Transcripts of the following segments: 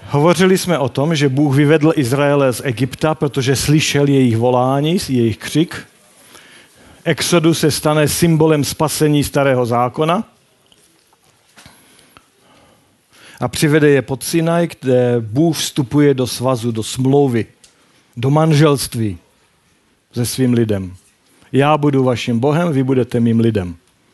Hovořili jsme o tom, že Bůh vyvedl Izraele z Egypta, protože slyšel jejich volání, jejich křik. Exodus se stane symbolem spasení starého zákona a přivede je pod Sinaj, kde Bůh vstupuje do svazu, do smlouvy, do manželství se svým lidem. Já budu vaším Bohem, vy budete mým lidem.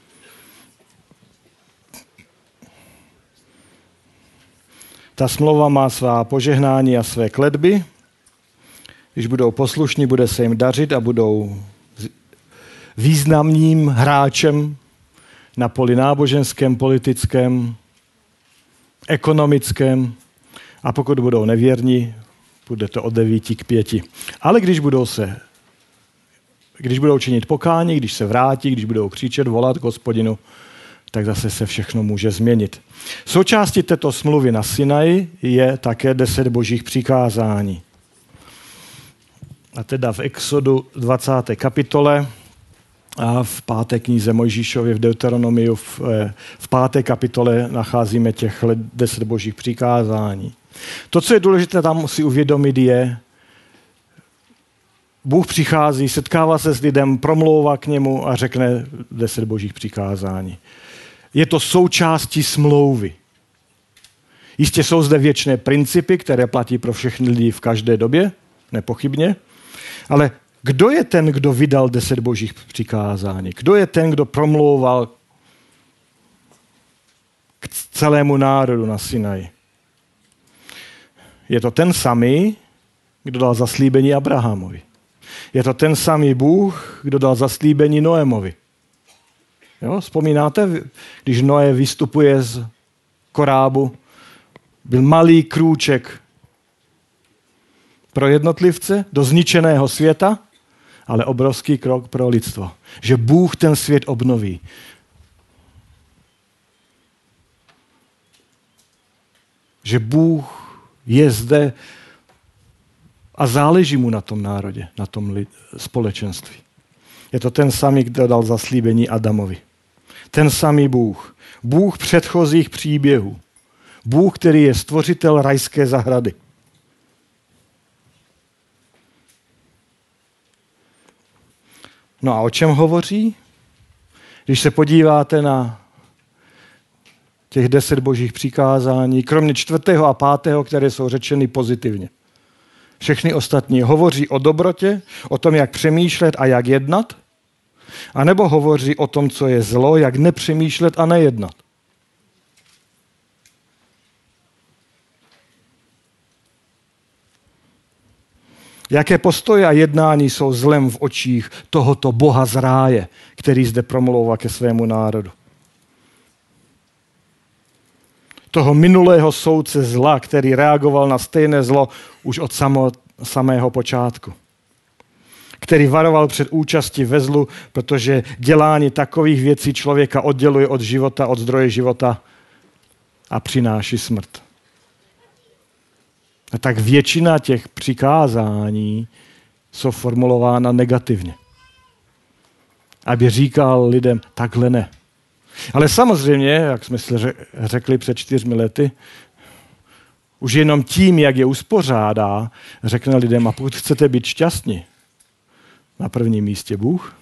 Ta smlouva má svá požehnání a své kletby. Když budou poslušní, bude se jim dařit a budou významným hráčem na poli náboženském, politickém, ekonomickém. A pokud budou nevěrní, bude to od 9 k 5. Ale když budou činit pokání, když se vrátí, když budou křičet, volat k Hospodinu, tak zase se všechno může změnit. Součástí této smlouvy na Sinaji je také 10 božích přikázání. A teda v Exodu 20. kapitole a v 5. knize Mojžíšově v Deuteronomiu v 5. kapitole nacházíme těch 10 božích přikázání. To, co je důležité tam si uvědomit, je, Bůh přichází, setkává se s lidem, promlouvá k němu a řekne 10 božích přikázání. Je to součástí smlouvy. Jistě jsou zde věčné principy, které platí pro všechny lidi v každé době, nepochybně, ale kdo je ten, kdo vydal 10 božích přikázání? Kdo je ten, kdo promlouval k celému národu na Sinaji? Je to ten samý, kdo dal zaslíbení Abrahamovi. Je to ten samý Bůh, kdo dal zaslíbení Noémovi. Jo, vzpomínáte, když Noé vystupuje z korábu, byl malý krůček pro jednotlivce do zničeného světa, ale obrovský krok pro lidstvo. Že Bůh ten svět obnoví. Že Bůh je zde a záleží mu na tom národě, na tom společenství. Je to ten samý, kdo dal zaslíbení Adamovi. Ten samý Bůh. Bůh předchozích příběhů. Bůh, který je stvořitel rajské zahrady. No a o čem hovoří? Když se podíváte na těch 10 božích přikázání, kromě 4. a 5., které jsou řečeny pozitivně. Všechny ostatní hovoří o dobrotě, o tom, jak přemýšlet a jak jednat, anebo hovoří o tom, co je zlo, jak nepřemýšlet a nejednat. Jaké postoje a jednání jsou zlem v očích tohoto Boha z ráje, který zde promlouvá ke svému národu? Toho minulého soudce zla, který reagoval na stejné zlo už od samého počátku. Který varoval před účastí ve zlu, protože dělání takových věcí člověka odděluje od života, od zdroje života a přináší smrt. A tak většina těch přikázání jsou formulována negativně. Aby říkal lidem, takhle ne. Ale samozřejmě, jak jsme si řekli před 4 lety, už jenom tím, jak je uspořádá, řekne lidem, a pokud chcete být šťastní, na prvním místě Bůh,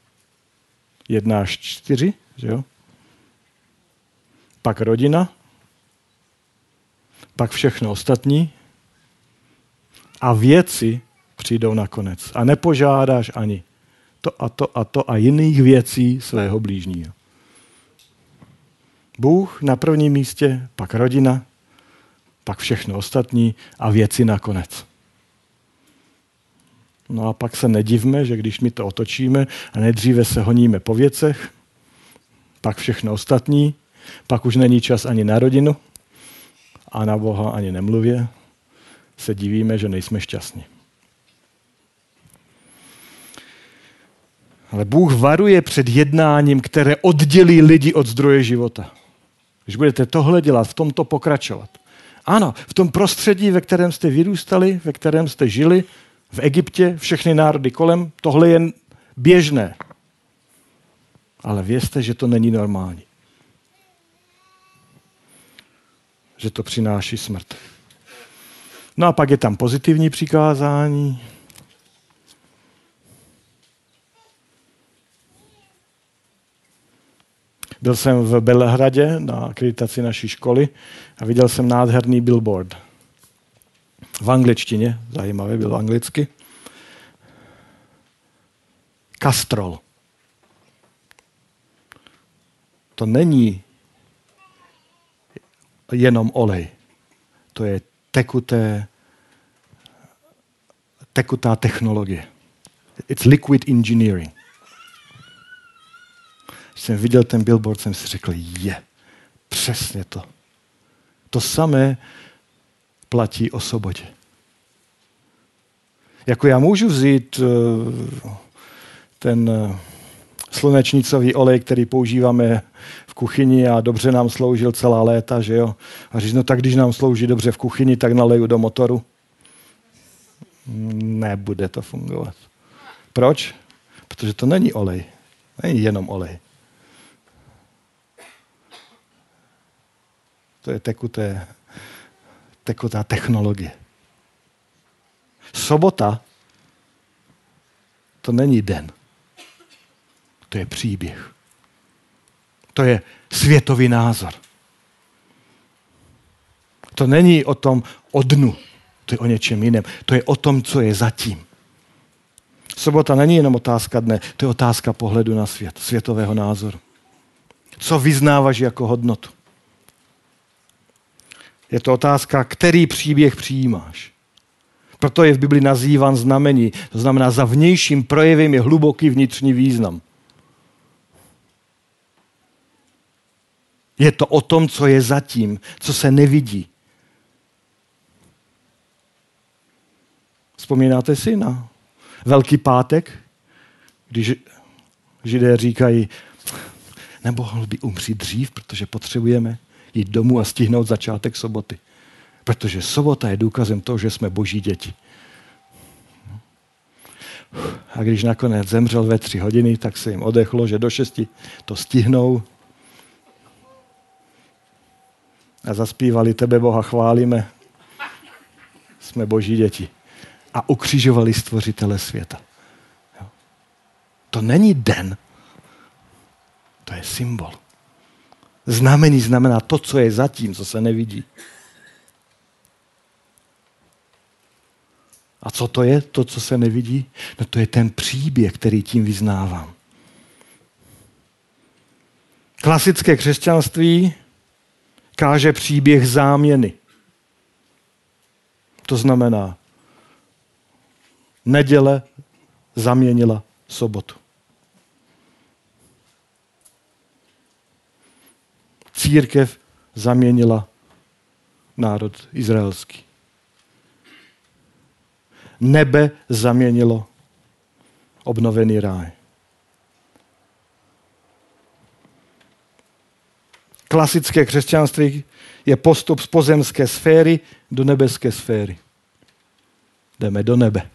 1 až 4, že jo? Pak rodina, pak všechno ostatní a věci přijdou nakonec. A nepožádáš ani to a to a to a jiných věcí svého blížního. Bůh na prvním místě, pak rodina, pak všechno ostatní a věci nakonec. No a pak se nedivme, že když my to otočíme a nejdříve se honíme po věcech, pak všechno ostatní, pak už není čas ani na rodinu a na Boha ani nemluvě, se divíme, že nejsme šťastní. Ale Bůh varuje před jednáním, které oddělí lidi od zdroje života. Když budete tohle dělat, v tomto pokračovat. Ano, v tom prostředí, ve kterém jste vyrůstali, ve kterém jste žili, v Egyptě, všechny národy kolem, tohle je běžné. Ale vězte, že to není normální. Že to přináší smrt. No a pak je tam pozitivní přikázání. Byl jsem v Belehradě na akreditaci naší školy a viděl jsem nádherný billboard. V angličtině, zajímavé, bylo anglicky. Kastrol. To není jenom olej. To je tekutá technologie. It's liquid engineering. Když jsem viděl ten billboard, jsem si řekl, přesně to. To samé platí o sobotě. Jako já můžu vzít ten slunečnicový olej, který používáme v kuchyni a dobře nám sloužil celá léta, že jo? A říct, no tak když nám slouží dobře v kuchyni, tak naleju do motoru. Nebude to fungovat. Proč? Protože to není olej. Není jenom olej. To je tekutá technologie. Sobota to není den. To je příběh. To je světový názor. To není o dnu. To je o něčem jiném. To je o tom, co je zatím. Sobota není jenom otázka dne, to je otázka pohledu na svět, světového názoru. Co vyznáváš jako hodnotu? Je to otázka, který příběh přijímáš. Proto je v Bibli nazýván znamení. To znamená, za vnějším projevem je hluboký vnitřní význam. Je to o tom, co je zatím, co se nevidí. Vzpomínáte si na Velký pátek, když Židé říkají, nemohl by umřít dřív, protože potřebujeme jít domů a stihnout začátek soboty. Protože sobota je důkazem toho, že jsme boží děti. A když nakonec zemřel ve 3 hodiny, tak se jim odechlo, že do 6 to stihnou. A zaspívali tebe, Boha, chválíme. Jsme boží děti. A ukřižovali stvořitele světa. To není den. To je symbol. Znamení znamená to, co je zatím, co se nevidí. A co to je, to, co se nevidí? No to je ten příběh, který tím vyznávám. Klasické křesťanství káže příběh záměny. To znamená, neděle zaměnila sobotu. Církev zaměnila národ izraelský. Nebe zaměnilo obnovený ráj. Klasické křesťanství je postup z pozemské sféry do nebeské sféry. Jdeme do nebe.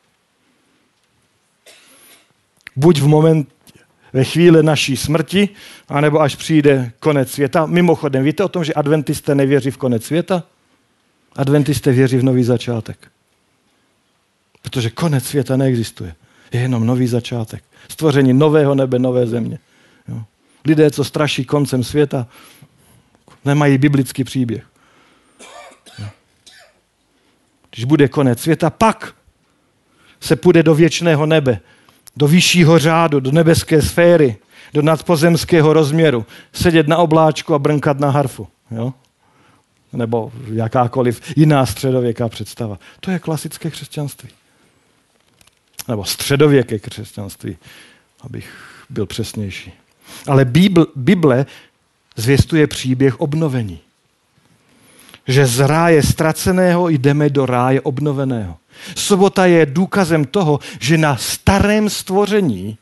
Buď ve chvíli naší smrti, anebo až přijde konec světa. Mimochodem, víte o tom, že adventisté nevěří v konec světa? Adventisté věří v nový začátek. Protože konec světa neexistuje. Je jenom nový začátek. Stvoření nového nebe, nové země. Jo. Lidé, co straší koncem světa, nemají biblický příběh. Jo. Když bude konec světa, pak se půjde do věčného nebe, do vyššího řádu, do nebeské sféry, do nadpozemského rozměru, sedět na obláčku a brnkat na harfu. Jo? Nebo jakákoliv jiná středověká představa. To je klasické křesťanství. Nebo středověké křesťanství, abych byl přesnější. Ale Bible zvěstuje příběh obnovení. Že z ráje ztraceného jdeme do ráje obnoveného. Sobota je důkazem toho, že na starém stvoření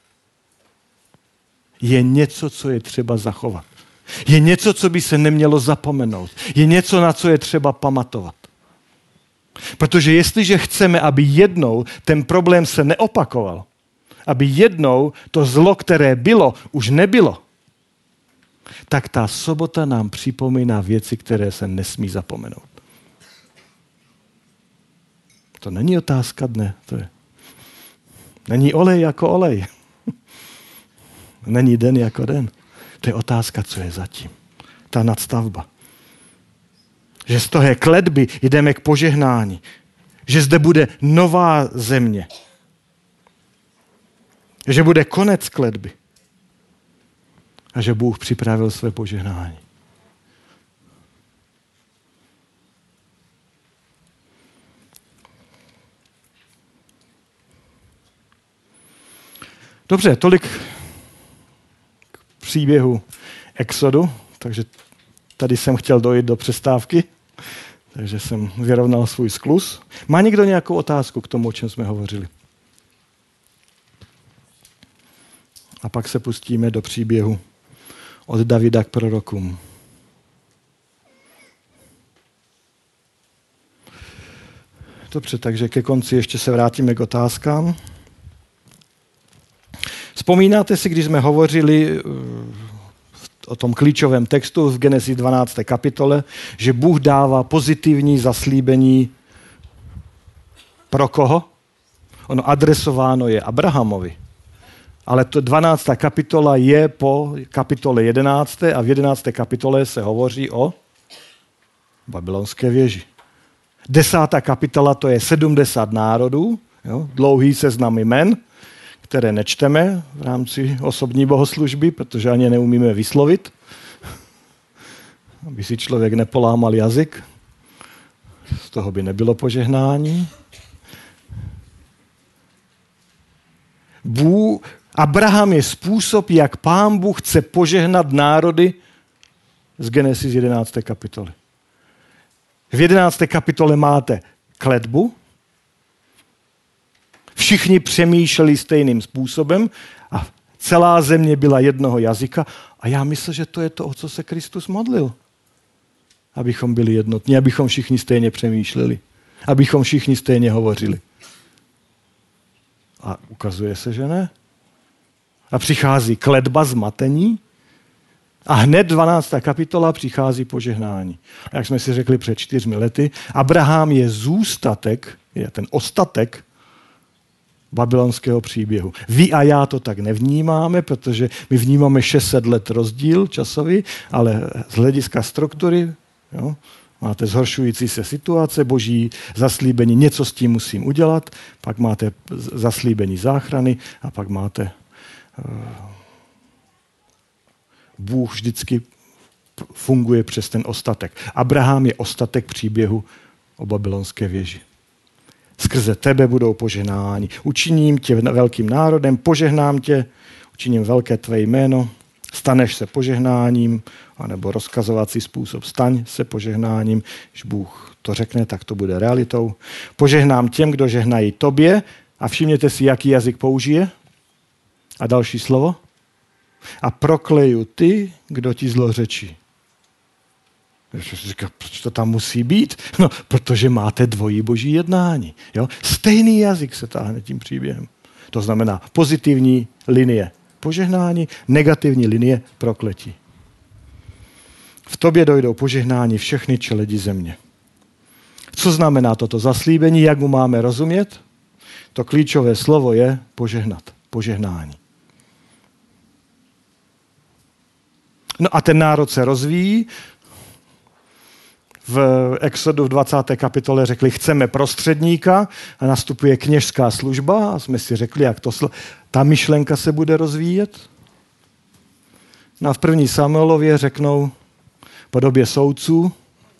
je něco, co je třeba zachovat. Je něco, co by se nemělo zapomenout. Je něco, na co je třeba pamatovat. Protože jestliže chceme, aby jednou ten problém se neopakoval, aby jednou to zlo, které bylo, už nebylo, tak ta sobota nám připomíná věci, které se nesmí zapomenout. To není otázka dne. Není olej jako olej. Není den jako den. To je otázka, co je zatím. Ta nadstavba. Že z toho kletby jdeme k požehnání. Že zde bude nová země. Že bude konec kletby. A že Bůh připravil své požehnání. Dobře, tolik k příběhu Exodu, takže tady jsem chtěl dojít do přestávky, takže jsem vyrovnal svůj skluz. Má někdo nějakou otázku k tomu, o čem jsme hovořili? A pak se pustíme do příběhu od Davida k prorokům. Dobře, takže ke konci ještě se vrátíme k otázkám. Vzpomínáte si, když jsme hovořili o tom klíčovém textu v Genesis 12. kapitole, že Bůh dává pozitivní zaslíbení pro koho? Ono adresováno je Abrahamovi. Ale to 12. kapitola je po kapitole 11. a v 11. kapitole se hovoří o babylonské věži. 10. kapitola to je 70 národů, jo, dlouhý seznam jmen, které nečteme v rámci osobní bohoslužby, protože ani neumíme vyslovit, aby si člověk nepolámal jazyk. Z toho by nebylo požehnání. Abraham je způsob, jak Pán Bůh chce požehnat národy z Genesis 11. kapitoly. V 11. kapitole máte kletbu. Všichni přemýšleli stejným způsobem a celá země byla jednoho jazyka. A já myslím, že to je to, o co se Kristus modlil. Abychom byli jednotní, abychom všichni stejně přemýšleli. Abychom všichni stejně hovořili. A ukazuje se, že ne. A přichází kletba zmatení a hned 12. kapitola přichází požehnání. A jak jsme si řekli před 4 lety, Abraham je zůstatek, je ten ostatek babylonského příběhu. Vy a já to tak nevnímáme, protože my vnímáme 600 let rozdíl časový, ale z hlediska struktury, jo, máte zhoršující se situace, boží zaslíbení, něco s tím musím udělat, pak máte zaslíbení záchrany a pak máte Bůh vždycky funguje přes ten ostatek. Abraham je ostatek příběhu o babylonské věži. Skrze tebe budou požehnáni. Učiním tě velkým národem, požehnám tě, učiním velké tvé jméno, staneš se požehnáním, anebo rozkazovací způsob, staň se požehnáním. Když Bůh to řekne, tak to bude realitou. Požehnám těm, kdo žehnají tobě, a všimněte si, jaký jazyk použije. A další slovo. A prokleju ty, kdo ti zlořečí. Říká, proč to tam musí být? No, protože máte dvojí boží jednání. Jo? Stejný jazyk se táhne tím příběhem. To znamená pozitivní linie požehnání, negativní linie prokletí. V tobě dojdou požehnání všechny čeledi země. Co znamená toto zaslíbení? Jak mu máme rozumět? To klíčové slovo je požehnat. Požehnání. No a ten národ se rozvíjí. V Exodu v 20. kapitole řekli, chceme prostředníka a nastupuje kněžská služba a jsme si řekli, jak ta myšlenka se bude rozvíjet. No a v 1. Samuelově řeknou po době soudců,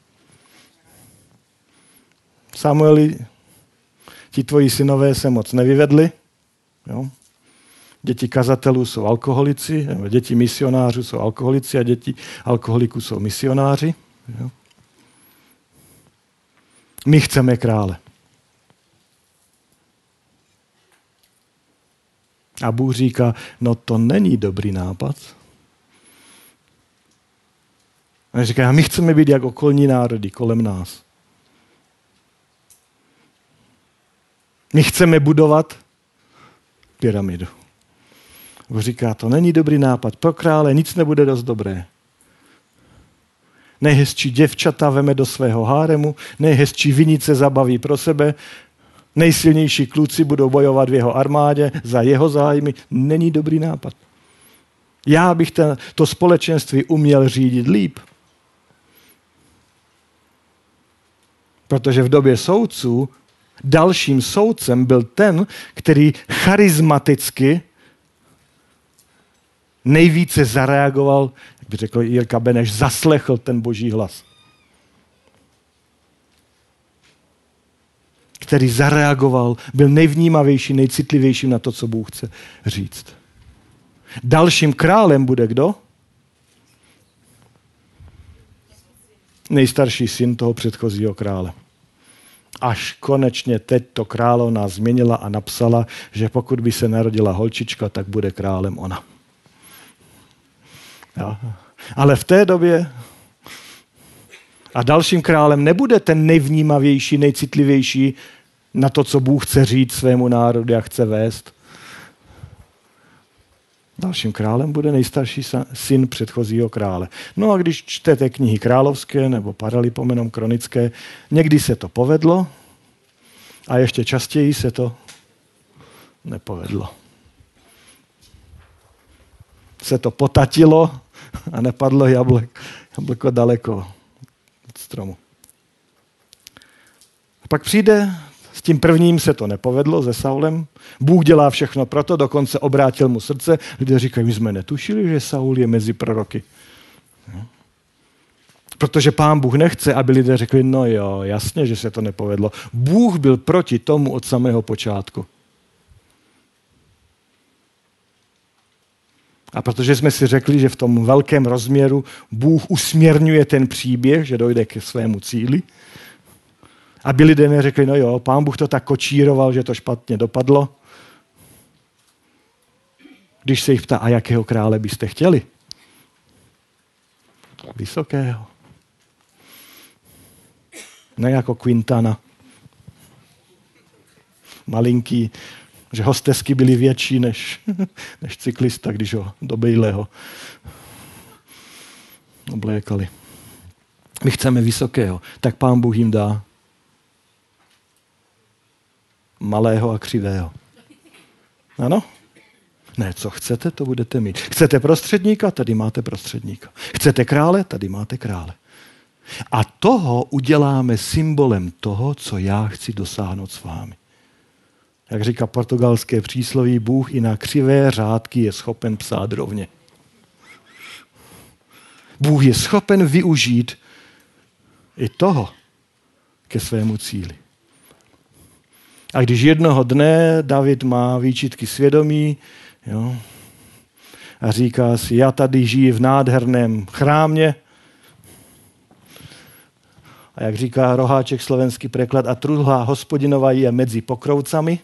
Samueli, ti tvoji synové se moc nevyvedli, jo? Děti kazatelů jsou alkoholici, děti misionářů jsou alkoholici a děti alkoholiků jsou misionáři. Jo? My chceme krále. A Bůh říká, no to není dobrý nápad. A říká, my chceme být jak okolní národy kolem nás. My chceme budovat pyramidu. Bůh říká, to není dobrý nápad. Pro krále nic nebude dost dobré. Nejhezčí děvčata veme do svého háremu, nejhezčí vinice zabaví pro sebe nejsilnější kluci budou bojovat v jeho armádě za jeho zájmy, není dobrý nápad. Já bych to společenství uměl řídit líp. Protože v době soudců dalším soudcem byl ten, který charismaticky nejvíce zareagoval, jak by řekl Jirka Beneš, zaslechl ten boží hlas. Který zareagoval, byl nejvnímavější, nejcitlivější na to, co Bůh chce říct. Dalším králem bude kdo? Nejstarší syn toho předchozího krále. Až konečně teď to královna změnila a napsala, že pokud by se narodila holčička, tak bude králem ona. Jo. Ale v té době a dalším králem nebude ten nejvnímavější, nejcitlivější na to, co Bůh chce říct svému národu a chce vést. Dalším králem bude nejstarší syn předchozího krále. No a když čtete knihy královské nebo Paralipomenon kronické, někdy se to povedlo a ještě častěji se to nepovedlo. Se to potatilo a nepadlo jablko daleko od stromu. A pak přijde, s tím prvním se to nepovedlo, se Saulem. Bůh dělá všechno proto, dokonce obrátil mu srdce. Lidé říkají, my jsme netušili, že Saul je mezi proroky. No. Protože Pán Bůh nechce, aby lidé řekli, no jo, jasně, že se to nepovedlo. Bůh byl proti tomu od samého počátku. A protože jsme si řekli, že v tom velkém rozměru Bůh usměrňuje ten příběh, že dojde ke svému cíli, aby lidé neřekli, no jo, Pán Bůh to tak kočíroval, že to špatně dopadlo. Když se jich ptá, a jakého krále byste chtěli? Vysokého. Ne jako Quintana. Malinký, že hostesky byly větší než cyklista, když ho do bejlého oblékali. My chceme vysokého, tak Pán Bůh jim dá malého a křivého. Ano? Ne, co chcete, to budete mít. Chcete prostředníka, tady máte prostředníka. Chcete krále, tady máte krále. A toho uděláme symbolem toho, co já chci dosáhnout s vámi. Jak říká portugalské přísloví, Bůh i na křivé řádky je schopen psát rovně. Bůh je schopen využít i toho ke svému cíli. A když jednoho dne David má výčitky svědomí, jo, a říká si, já tady žiji v nádherném chrámě, a jak říká Roháček slovenský překlad, a truhla Hospodinova je mezi pokroucami,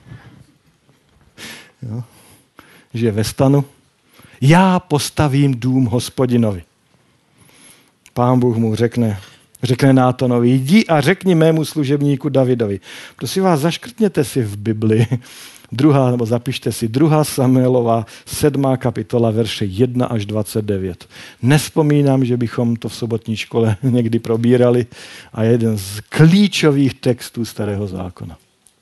jo, že ve stanu, já postavím dům Hospodinovi. Pán Bůh mu řekne Nátonovi, jdi a řekni mému služebníku Davidovi. Prosím vás, zaškrtněte si v Bibli, zapište si 2. Samuelova 7. kapitola, verše 1 až 29. Nevzpomínám, že bychom to v sobotní škole někdy probírali a jeden z klíčových textů Starého zákona.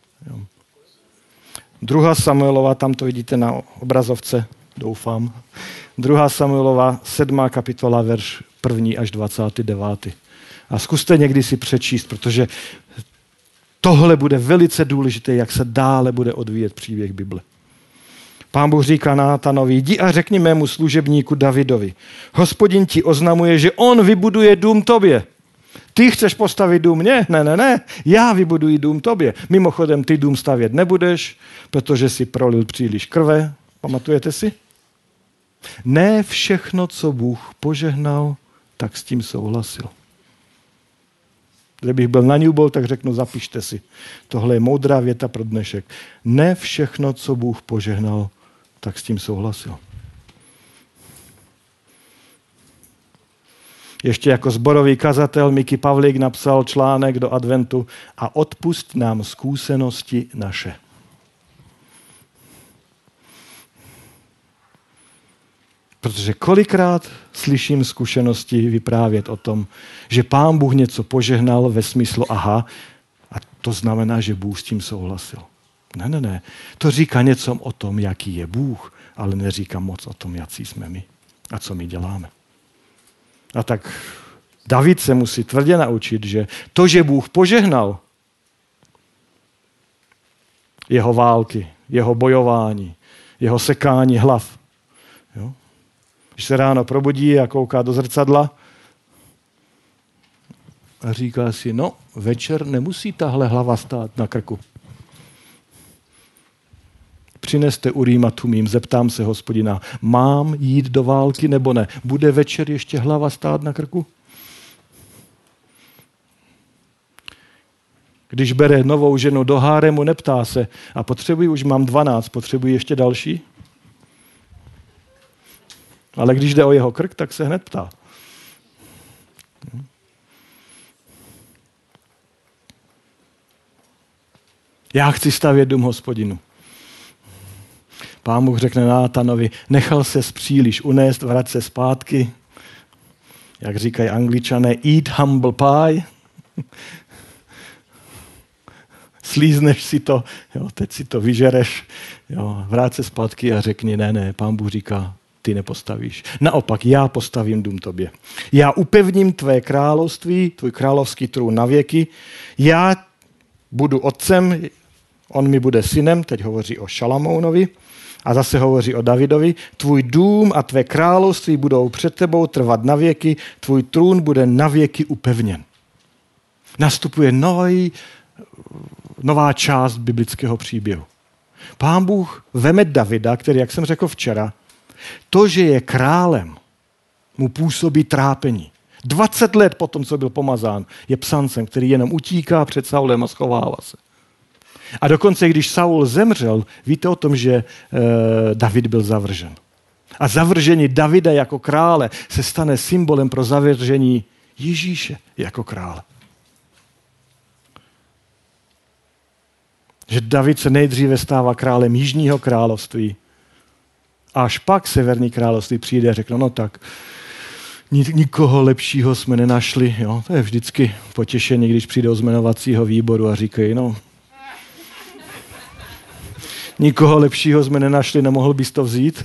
2. Samuelova, tam to vidíte na obrazovce, doufám. 2. Samuelova 7. kapitola, verš 1. až 29. A zkuste někdy si přečíst, protože tohle bude velice důležité, jak se dále bude odvíjet příběh Bible. Pán Bůh říká Nátanovi, jdi a řekni mému služebníku Davidovi. Hospodin ti oznamuje, že on vybuduje dům tobě. Ty chceš postavit dům mně? Ne, já vybuduji dům tobě. Mimochodem, ty dům stavět nebudeš, protože si prolil příliš krve. Pamatujete si? Ne všechno, co Bůh požehnal, tak s tím souhlasil. Kdybych byl na Newball, tak řeknu, zapište si. Tohle je moudrá věta pro dnešek. Ne všechno, co Bůh požehnal, tak s tím souhlasil. Ještě jako sborový kazatel Miky Pavlík napsal článek do adventu a odpusť nám zkušenosti naše. Protože kolikrát slyším zkušenosti vyprávět o tom, že Pán Bůh něco požehnal ve smyslu aha, a to znamená, že Bůh s tím souhlasil. Ne. To říká něco o tom, jaký je Bůh, ale neříká moc o tom, jaký jsme my a co my děláme. A tak David se musí tvrdě naučit, že to, že Bůh požehnal jeho války, jeho bojování, jeho sekání hlav. Jo? Když se ráno probudí a kouká do zrcadla a říká si, no, večer nemusí tahle hlava stát na krku. Přineste Urim a Tumím, zeptám se Hospodina, mám jít do války nebo ne? Bude večer ještě hlava stát na krku? Když bere novou ženu do háremu, neptá se, a už mám 12, potřebuji ještě další? Ale když jde o jeho krk, tak se hned ptá. Já chci stavět dům Hospodinu. Pán Bůh řekne Nátanovi, nechal ses příliš unést, vrať se zpátky. Jak říkají Angličané, eat humble pie. Slízneš si to, jo, teď si to vyžereš, jo, vrát se zpátky a řekni, ne, Pán Bůh říká, ty nepostavíš. Naopak, já postavím dům tobě. Já upevním tvé království, tvůj královský trůn na věky, já budu otcem, on mi bude synem, teď hovoří o Šalamounovi, a zase hovoří o Davidovi, tvůj dům a tvé království budou před tebou trvat na věky, tvůj trůn bude na věky upevněn. Nastupuje nová část biblického příběhu. Pán Bůh veme Davida, který, jak jsem řekl včera, to, že je králem, mu působí trápení. 20 let potom, co byl pomazán, je psancem, který jenom utíká před Saulem a schovává se. A dokonce, když Saul zemřel, víte o tom, že David byl zavržen. A zavržení Davida jako krále se stane symbolem pro zavržení Ježíše jako krále. Že David se nejdříve stává králem Jižního království. A až pak Severní království přijde a řekne, no tak, nikoho lepšího jsme nenašli. Jo? To je vždycky potěšení, když přijde z jmenovacího výboru a říkají, no, nikoho lepšího jsme nenašli, nemohl bys to vzít?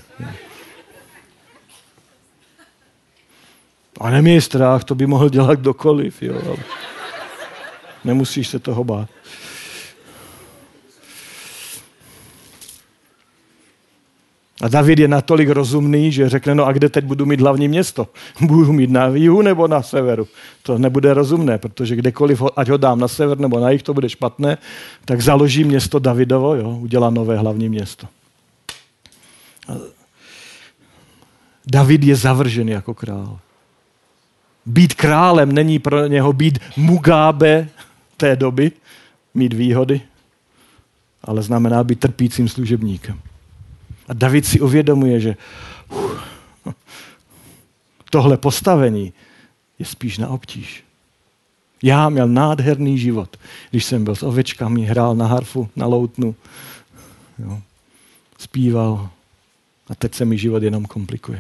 A neměj strach, to by mohl dělat kdokoliv. Jo? Nemusíš se toho bát. A David je natolik rozumný, že řekne, no a kde teď budu mít hlavní město? Budu mít na jihu nebo na severu? To nebude rozumné, protože kdekoliv, ať ho dám na sever nebo na jih, to bude špatné, tak založí město Davidovo, jo, udělá nové hlavní město. David je zavržen jako král. Být králem není pro něho být Mugabe té doby, mít výhody, ale znamená být trpícím služebníkem. A David si uvědomuje, že tohle postavení je spíš na obtíž. Já měl nádherný život, když jsem byl s ovečkami, hrál na harfu, na loutnu, jo, zpíval a teď se mi život jenom komplikuje.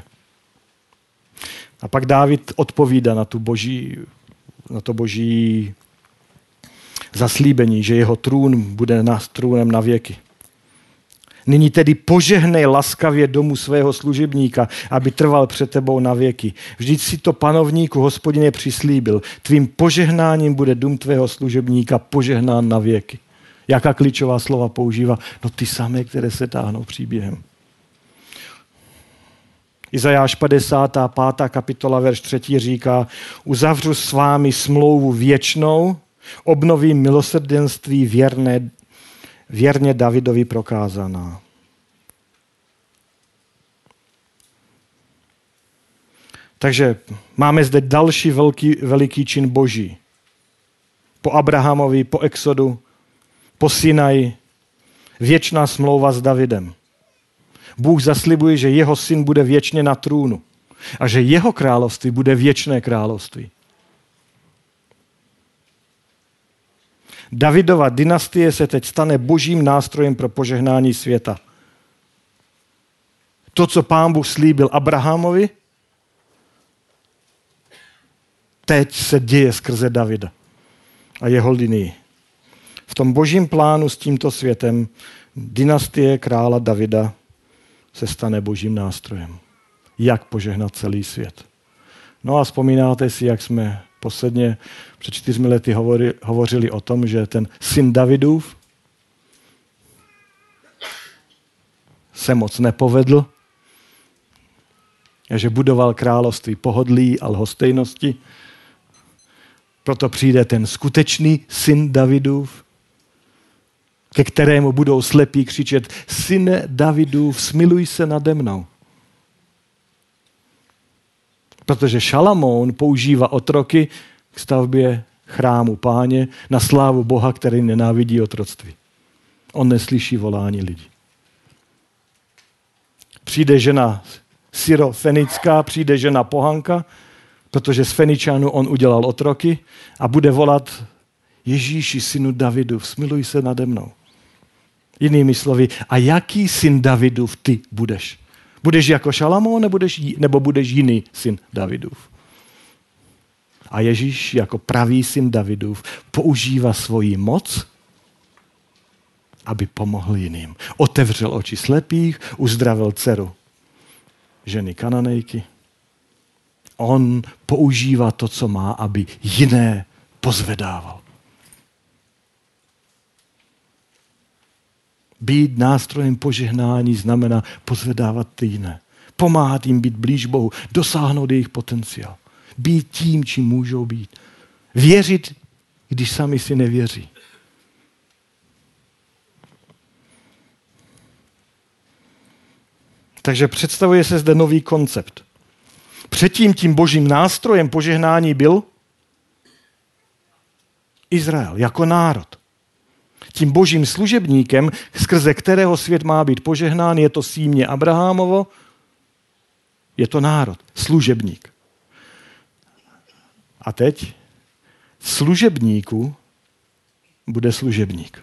A pak Dávid odpovídá na to boží zaslíbení, že jeho trůn bude trůnem na věky. Nyní tedy požehnej laskavě domu svého služebníka, aby trval před tebou na věky. Vždyť si to panovníku Hospodině přislíbil. Tvým požehnáním bude dům tvého služebníka požehnán na věky. Jaká klíčová slova používá? No ty samé, které se táhnou příběhem. Izajáš 55. kapitola, verš 3 říká, uzavřu s vámi smlouvu věčnou, obnovím milosrdenství věrně Davidovi prokázaná. Takže máme zde další veliký čin Boží. Po Abrahamovi, po Exodu, po Sinaji, věčná smlouva s Davidem. Bůh zaslibuje, že jeho syn bude věčně na trůnu a že jeho království bude věčné království. Davidova dynastie se teď stane božím nástrojem pro požehnání světa. To, co Pán Bůh slíbil Abrahamovi, teď se děje skrze Davida a jeho linii. v tom božím plánu s tímto světem dynastie krála Davida se stane božím nástrojem. Jak požehnat celý svět. No a vzpomínáte si, jak jsme posledně před 4 lety hovořili o tom, že ten syn Davidův se moc nepovedl a že budoval království pohodlí a lhostejnosti. Proto přijde ten skutečný syn Davidův, ke kterému budou slepí křičet: Syne Davidův, smiluj se nade mnou. Protože Šalamoun používá otroky k stavbě chrámu Páně na slávu Boha, který nenávidí otroctví. On neslyší volání lidí. Přijde žena Syro-Fenická, přijde žena pohanka, protože z Feničanů on udělal otroky a bude volat: Ježíši, synu Davidův, smiluj se nade mnou. Jinými slovy, a jaký syn Davidův ty budeš? Budeš jako Šalamoun, nebo budeš jiný syn Davidův? A Ježíš jako pravý syn Davidův používá svoji moc, aby pomohl jiným. Otevřel oči slepých, uzdravil dceru ženy Kananejky. On používá to, co má, aby jiné pozvedával. Být nástrojem požehnání znamená pozvedávat ty jiné. Pomáhat jim být blíž Bohu, dosáhnout jejich potenciál. Být tím, čím můžou být. Věřit, když sami si nevěří. Takže představuje se zde nový koncept. Předtím tím božím nástrojem požehnání byl Izrael jako národ. Tím božím služebníkem, skrze kterého svět má být požehnán, je to símě Abrahamovo, je to národ, služebník. A teď služebníku bude služebník.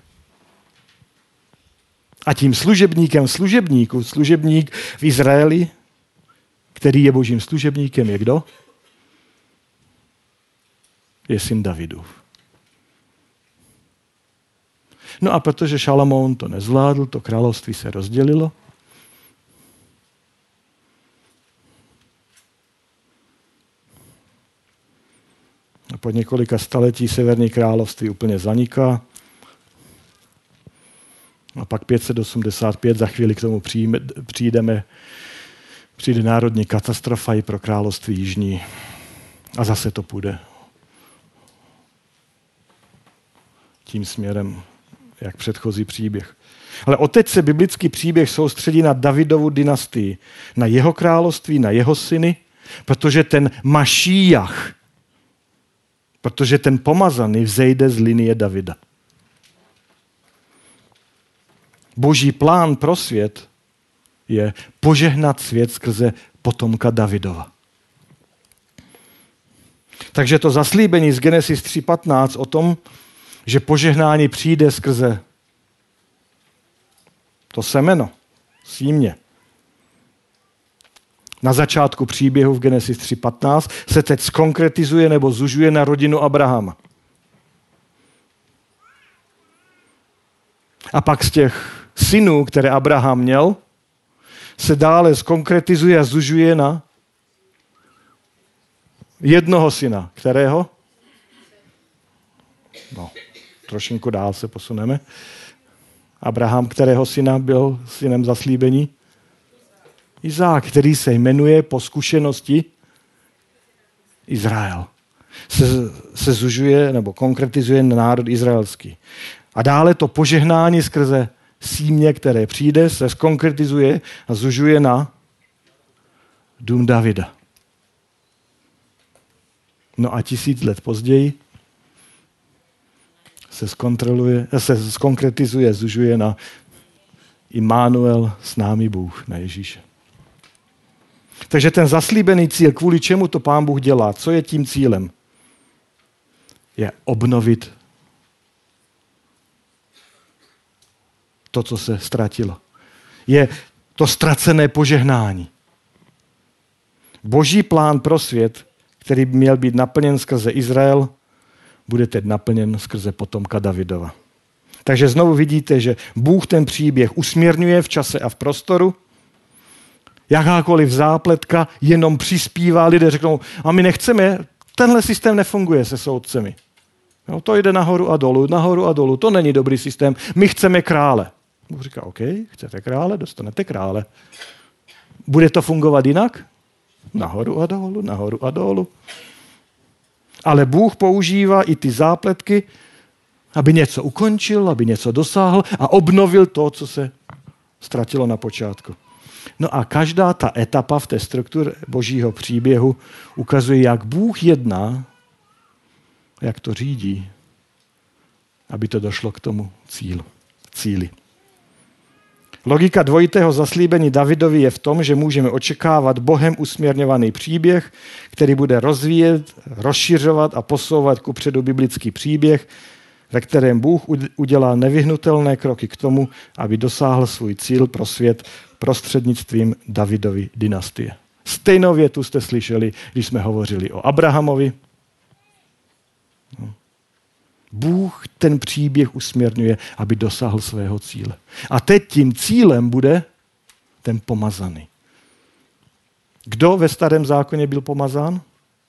A tím služebníkem služebníku, služebník v Izraeli, který je božím služebníkem, je kdo? Je syn Davidův. No a protože Šalamoun to nezvládl, to království se rozdělilo. A po několika staletí severní království úplně zaniká. A pak 585, za chvíli k tomu přijde národní katastrofa i pro království jižní. A zase to půjde tím směrem, jak předchozí příběh. Ale odteď se biblický příběh soustředí na Davidovu dynastii, na jeho království, na jeho syny, protože ten Mašíjach, protože ten pomazaný vzejde z linie Davida. Boží plán pro svět je požehnat svět skrze potomka Davidova. Takže to zaslíbení z Genesis 3.15 o tom, že požehnání přijde skrze to semeno, símě. Na začátku příběhu v Genesis 3.15 se teď zkonkretizuje nebo zužuje na rodinu Abrahama. A pak z těch synů, které Abraham měl, se dále zkonkretizuje a zužuje na jednoho syna. Kterého? No, trošinku dál se posuneme. Abraham, kterého syna byl synem zaslíbení? Izák, který se jmenuje po zkušenosti Izrael. Se zužuje nebo konkretizuje na národ izraelský. A dále to požehnání skrze símě, které přijde, se zkonkretizuje a zužuje na dům Davida. No a 1000 let později se zkonkretizuje, zužuje na Immanuel, s námi Bůh, na Ježíše. Takže ten zaslíbený cíl, kvůli čemu to Pán Bůh dělá, co je tím cílem? Je obnovit to, co se ztratilo. Je to ztracené požehnání. Boží plán pro svět, který by měl být naplněn skrze Izrael, bude teď naplněn skrze potomka Davidova. Takže znovu vidíte, že Bůh ten příběh usměrňuje v čase a v prostoru. Jakákoliv zápletka jenom přispívá, lidé řeknou, a my nechceme, tenhle systém nefunguje se soudcemi. Jo, to jde nahoru a dolů, to není dobrý systém, my chceme krále. Bůh říká, OK, chcete krále, dostanete krále. Bude to fungovat jinak? Nahoru a dolů. Ale Bůh používá i ty zápletky, aby něco ukončil, aby něco dosáhl a obnovil to, co se ztratilo na počátku. No a každá ta etapa v té struktuře Božího příběhu ukazuje, jak Bůh jedná, jak to řídí, aby to došlo k tomu cíli. Logika dvojitého zaslíbení Davidovi je v tom, že můžeme očekávat Bohem usměrňovaný příběh, který bude rozvíjet, rozšiřovat a posouvat kupředu biblický příběh, ve kterém Bůh udělá nevyhnutelné kroky k tomu, aby dosáhl svůj cíl pro svět prostřednictvím Davidovy dynastie. Stejnou větu jste slyšeli, když jsme hovořili o Abrahamovi. Bůh ten příběh usměrňuje, aby dosáhl svého cíle. A teď tím cílem bude ten pomazaný. Kdo ve Starém zákoně byl pomazán?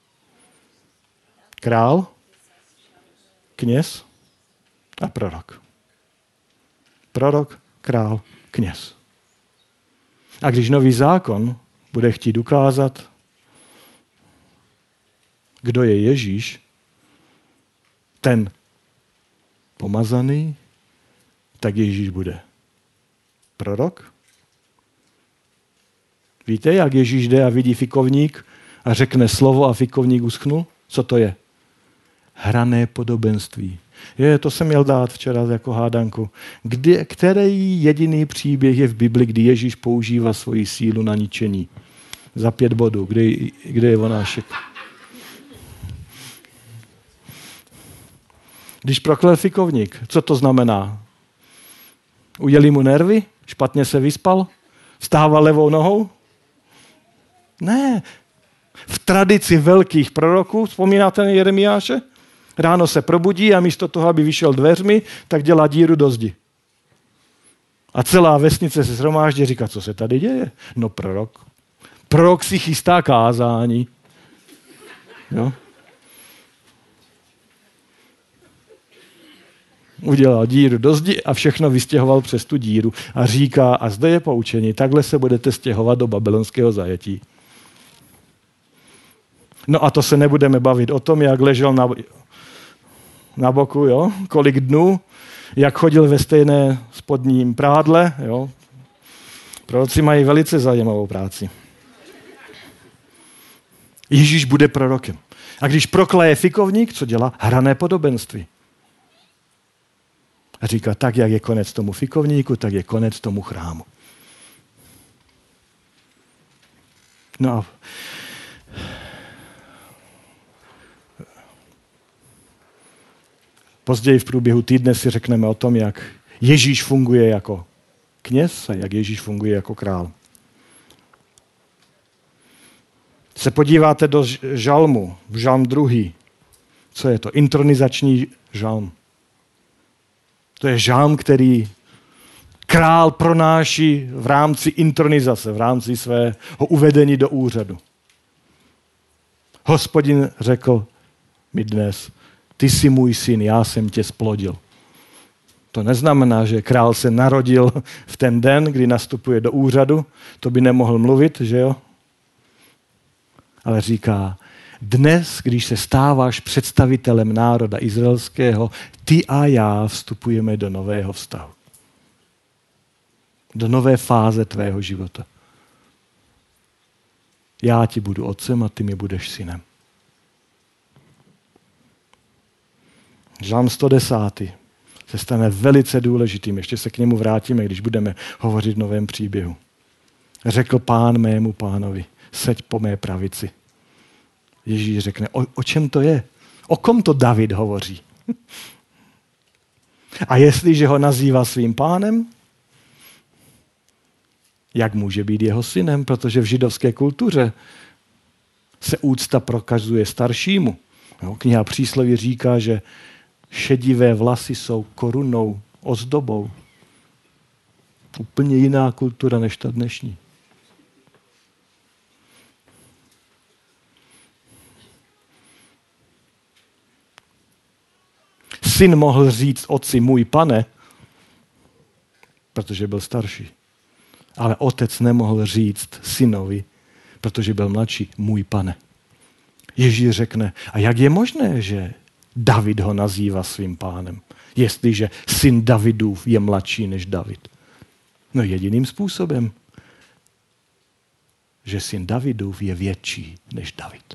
Král, kněz a prorok. Prorok, král, kněz. A když Nový zákon bude chtít ukázat, kdo je Ježíš, ten pomazaný, tak Ježíš bude prorok. Víte, jak Ježíš jde a vidí fikovník a řekne slovo a fikovník uschnul? Co to je? Hrané podobenství. To jsem měl dát včera jako hádanku. Který jediný příběh je v Bibli, kdy Ježíš používá svoji sílu na ničení? Za 5 bodů. Kde je vonášek? Když proklel fikovník, co to znamená? Ujeli mu nervy? Špatně se vyspal? Vstával levou nohou? Ne. V tradici velkých proroků, vzpomínáte na Jeremiáše? Ráno se probudí a místo toho, aby vyšel dveřmi, tak dělá díru do zdi. A celá vesnice se shromáždí a říká, co se tady děje? No prorok. Prorok si chystá kázání. Jo? Udělal díru do zdi a všechno vystěhoval přes tu díru. A říká, a zde je poučení, takhle se budete stěhovat do babylonského zajetí. No a to se nebudeme bavit o tom, jak ležel na boku, jo? Kolik dnů, jak chodil ve stejné spodním prádle. Jo? Proroci mají velice zajímavou práci. Ježíš bude prorokem. A když prokleje fikovník, co dělá? Hrané podobenství. A říká, tak jak je konec tomu fikovníku, tak je konec tomu chrámu. No a později v průběhu týdne si řekneme o tom, jak Ježíš funguje jako kněz a jak Ježíš funguje jako král. Se podíváte do žalmu, v žalm 2. Co je to? Intronizační žalm. To je žalm, který král pronáší v rámci intronizace, v rámci svého uvedení do úřadu. Hospodin řekl mi dnes, ty jsi můj syn, já jsem tě splodil. To neznamená, že král se narodil v ten den, kdy nastupuje do úřadu, to by nemohl mluvit, že jo? Ale říká, dnes, když se stáváš představitelem národa izraelského, ty a já vstupujeme do nového vztahu. Do nové fáze tvého života. Já ti budu otcem a ty mi budeš synem. Žalm 110. se stane velice důležitým. Ještě se k němu vrátíme, když budeme hovořit o novém příběhu. Řekl Pán mému pánovi, seď po mé pravici. Ježíš řekne, o čem to je? O kom to David hovoří? A jestliže ho nazývá svým pánem, jak může být jeho synem? Protože v židovské kultuře se úcta prokazuje staršímu. Kniha Přísloví říká, že šedivé vlasy jsou korunou ozdobou. Úplně jiná kultura než ta dnešní. Syn mohl říct otci můj pane, protože byl starší. Ale otec nemohl říct synovi, protože byl mladší, můj pane. Ježíš řekne, a jak je možné, že David ho nazývá svým pánem, jestliže syn Davidův je mladší než David? No jediným způsobem, že syn Davidův je větší než David.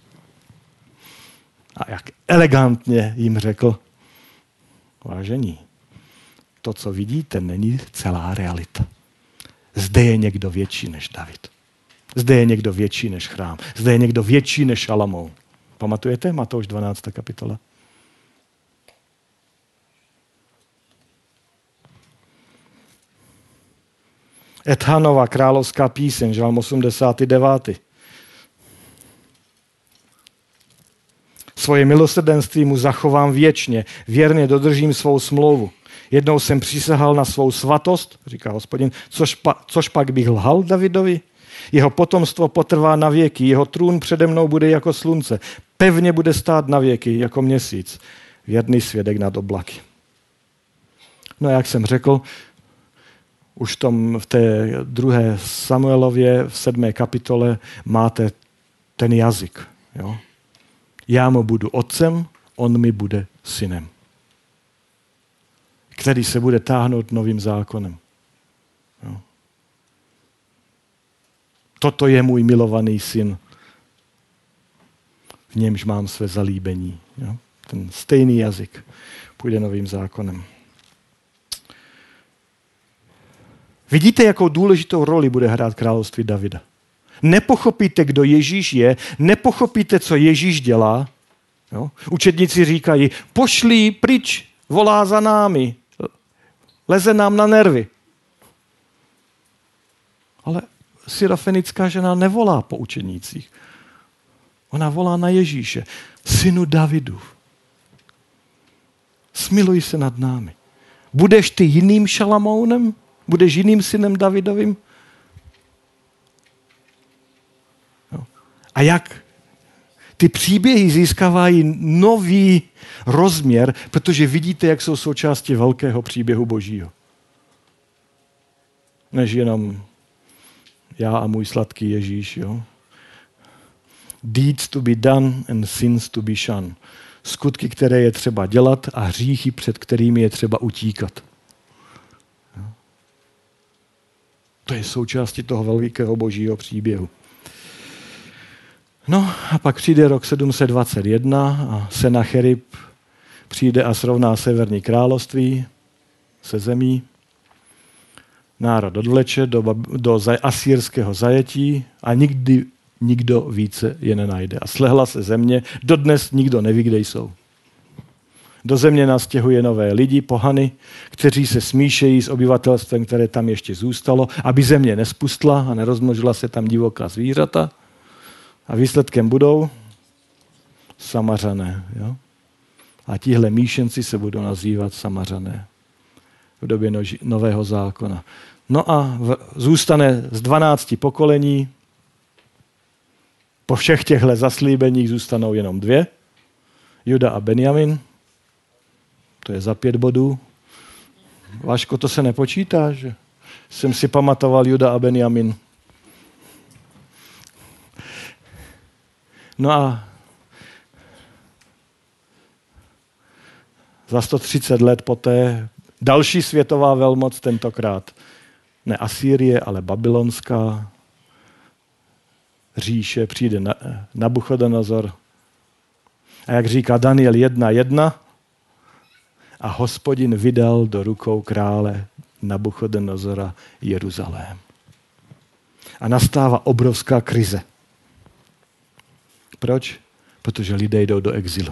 A jak elegantně jim řekl, vážení, to, co vidíte, není celá realita. Zde je někdo větší než David. Zde je někdo větší než chrám. Zde je někdo větší než Šalamoun. Pamatujete? Matouš 12. kapitola. Ethanova královská píseň, žalm 89. Svoje milosrdenství mu zachovám věčně, věrně dodržím svou smlouvu. Jednou jsem přísahal na svou svatost, říká Hospodin, což pak bych lhal Davidovi? Jeho potomstvo potrvá na věky, jeho trůn přede mnou bude jako slunce, pevně bude stát na věky jako měsíc, věrný svědek nad oblaky. No jak jsem řekl, už v té 2. Samuelově v 7. kapitole máte ten jazyk. Jo? Já mu budu otcem, on mi bude synem, který se bude táhnout novým zákonem. Jo? Toto je můj milovaný syn, v němž mám své zalíbení. Jo? Ten stejný jazyk půjde novým zákonem. Vidíte, jakou důležitou roli bude hrát království Davida. Nepochopíte, kdo Ježíš je, nepochopíte, co Ježíš dělá. Jo? Učedníci říkají, pošli pryč, volá za námi, leze nám na nervy. Ale syrofenická žena nevolá po učednících. Ona volá na Ježíše, synu Davidův. Smiluj se nad námi. Budeš ty jiným Šalamounem? Budeš jiným synem Davidovým? Jo. A jak ty příběhy získávají nový rozměr, protože vidíte, jak jsou součástí velkého příběhu Božího. Než jenom já a můj sladký Ježíš. Jo? Deeds to be done and sins to be shunned. Skutky, které je třeba dělat a hříchy, před kterými je třeba utíkat. Jo? To je součástí toho velkého Božího příběhu. No a pak přijde rok 721 a Senacherib přijde a srovná severní království se zemí. Národ odvleče do asýrského zajetí a nikdy nikdo více je nenajde. A slehla se země, dodnes nikdo neví, kde jsou. Do země nastěhuje nové lidi, pohany, kteří se smíšejí s obyvatelstvem, které tam ještě zůstalo, aby země nespustla a nerozmnožila se tam divoká zvířata. A výsledkem budou Samařané. Jo? A tihle míšenci se budou nazývat Samařané v době nového zákona. No a zůstane z 12 pokolení. Po všech těchto zaslíbeních zůstanou jenom 2. Juda a Benjamin. To je za 5 bodů. Vaško, to se nepočítá, že jsem si pamatoval Juda a Benjamin. No a za 130 let poté další světová velmoc, tentokrát ne Asýrie, ale babylonská říše, přijde Nabuchodonozor. A jak říká Daniel 1.1, a Hospodin vydal do rukou krále Nabuchodonozora Jeruzalém. A nastává obrovská krize. Proč? Protože lidé jdou do exilu.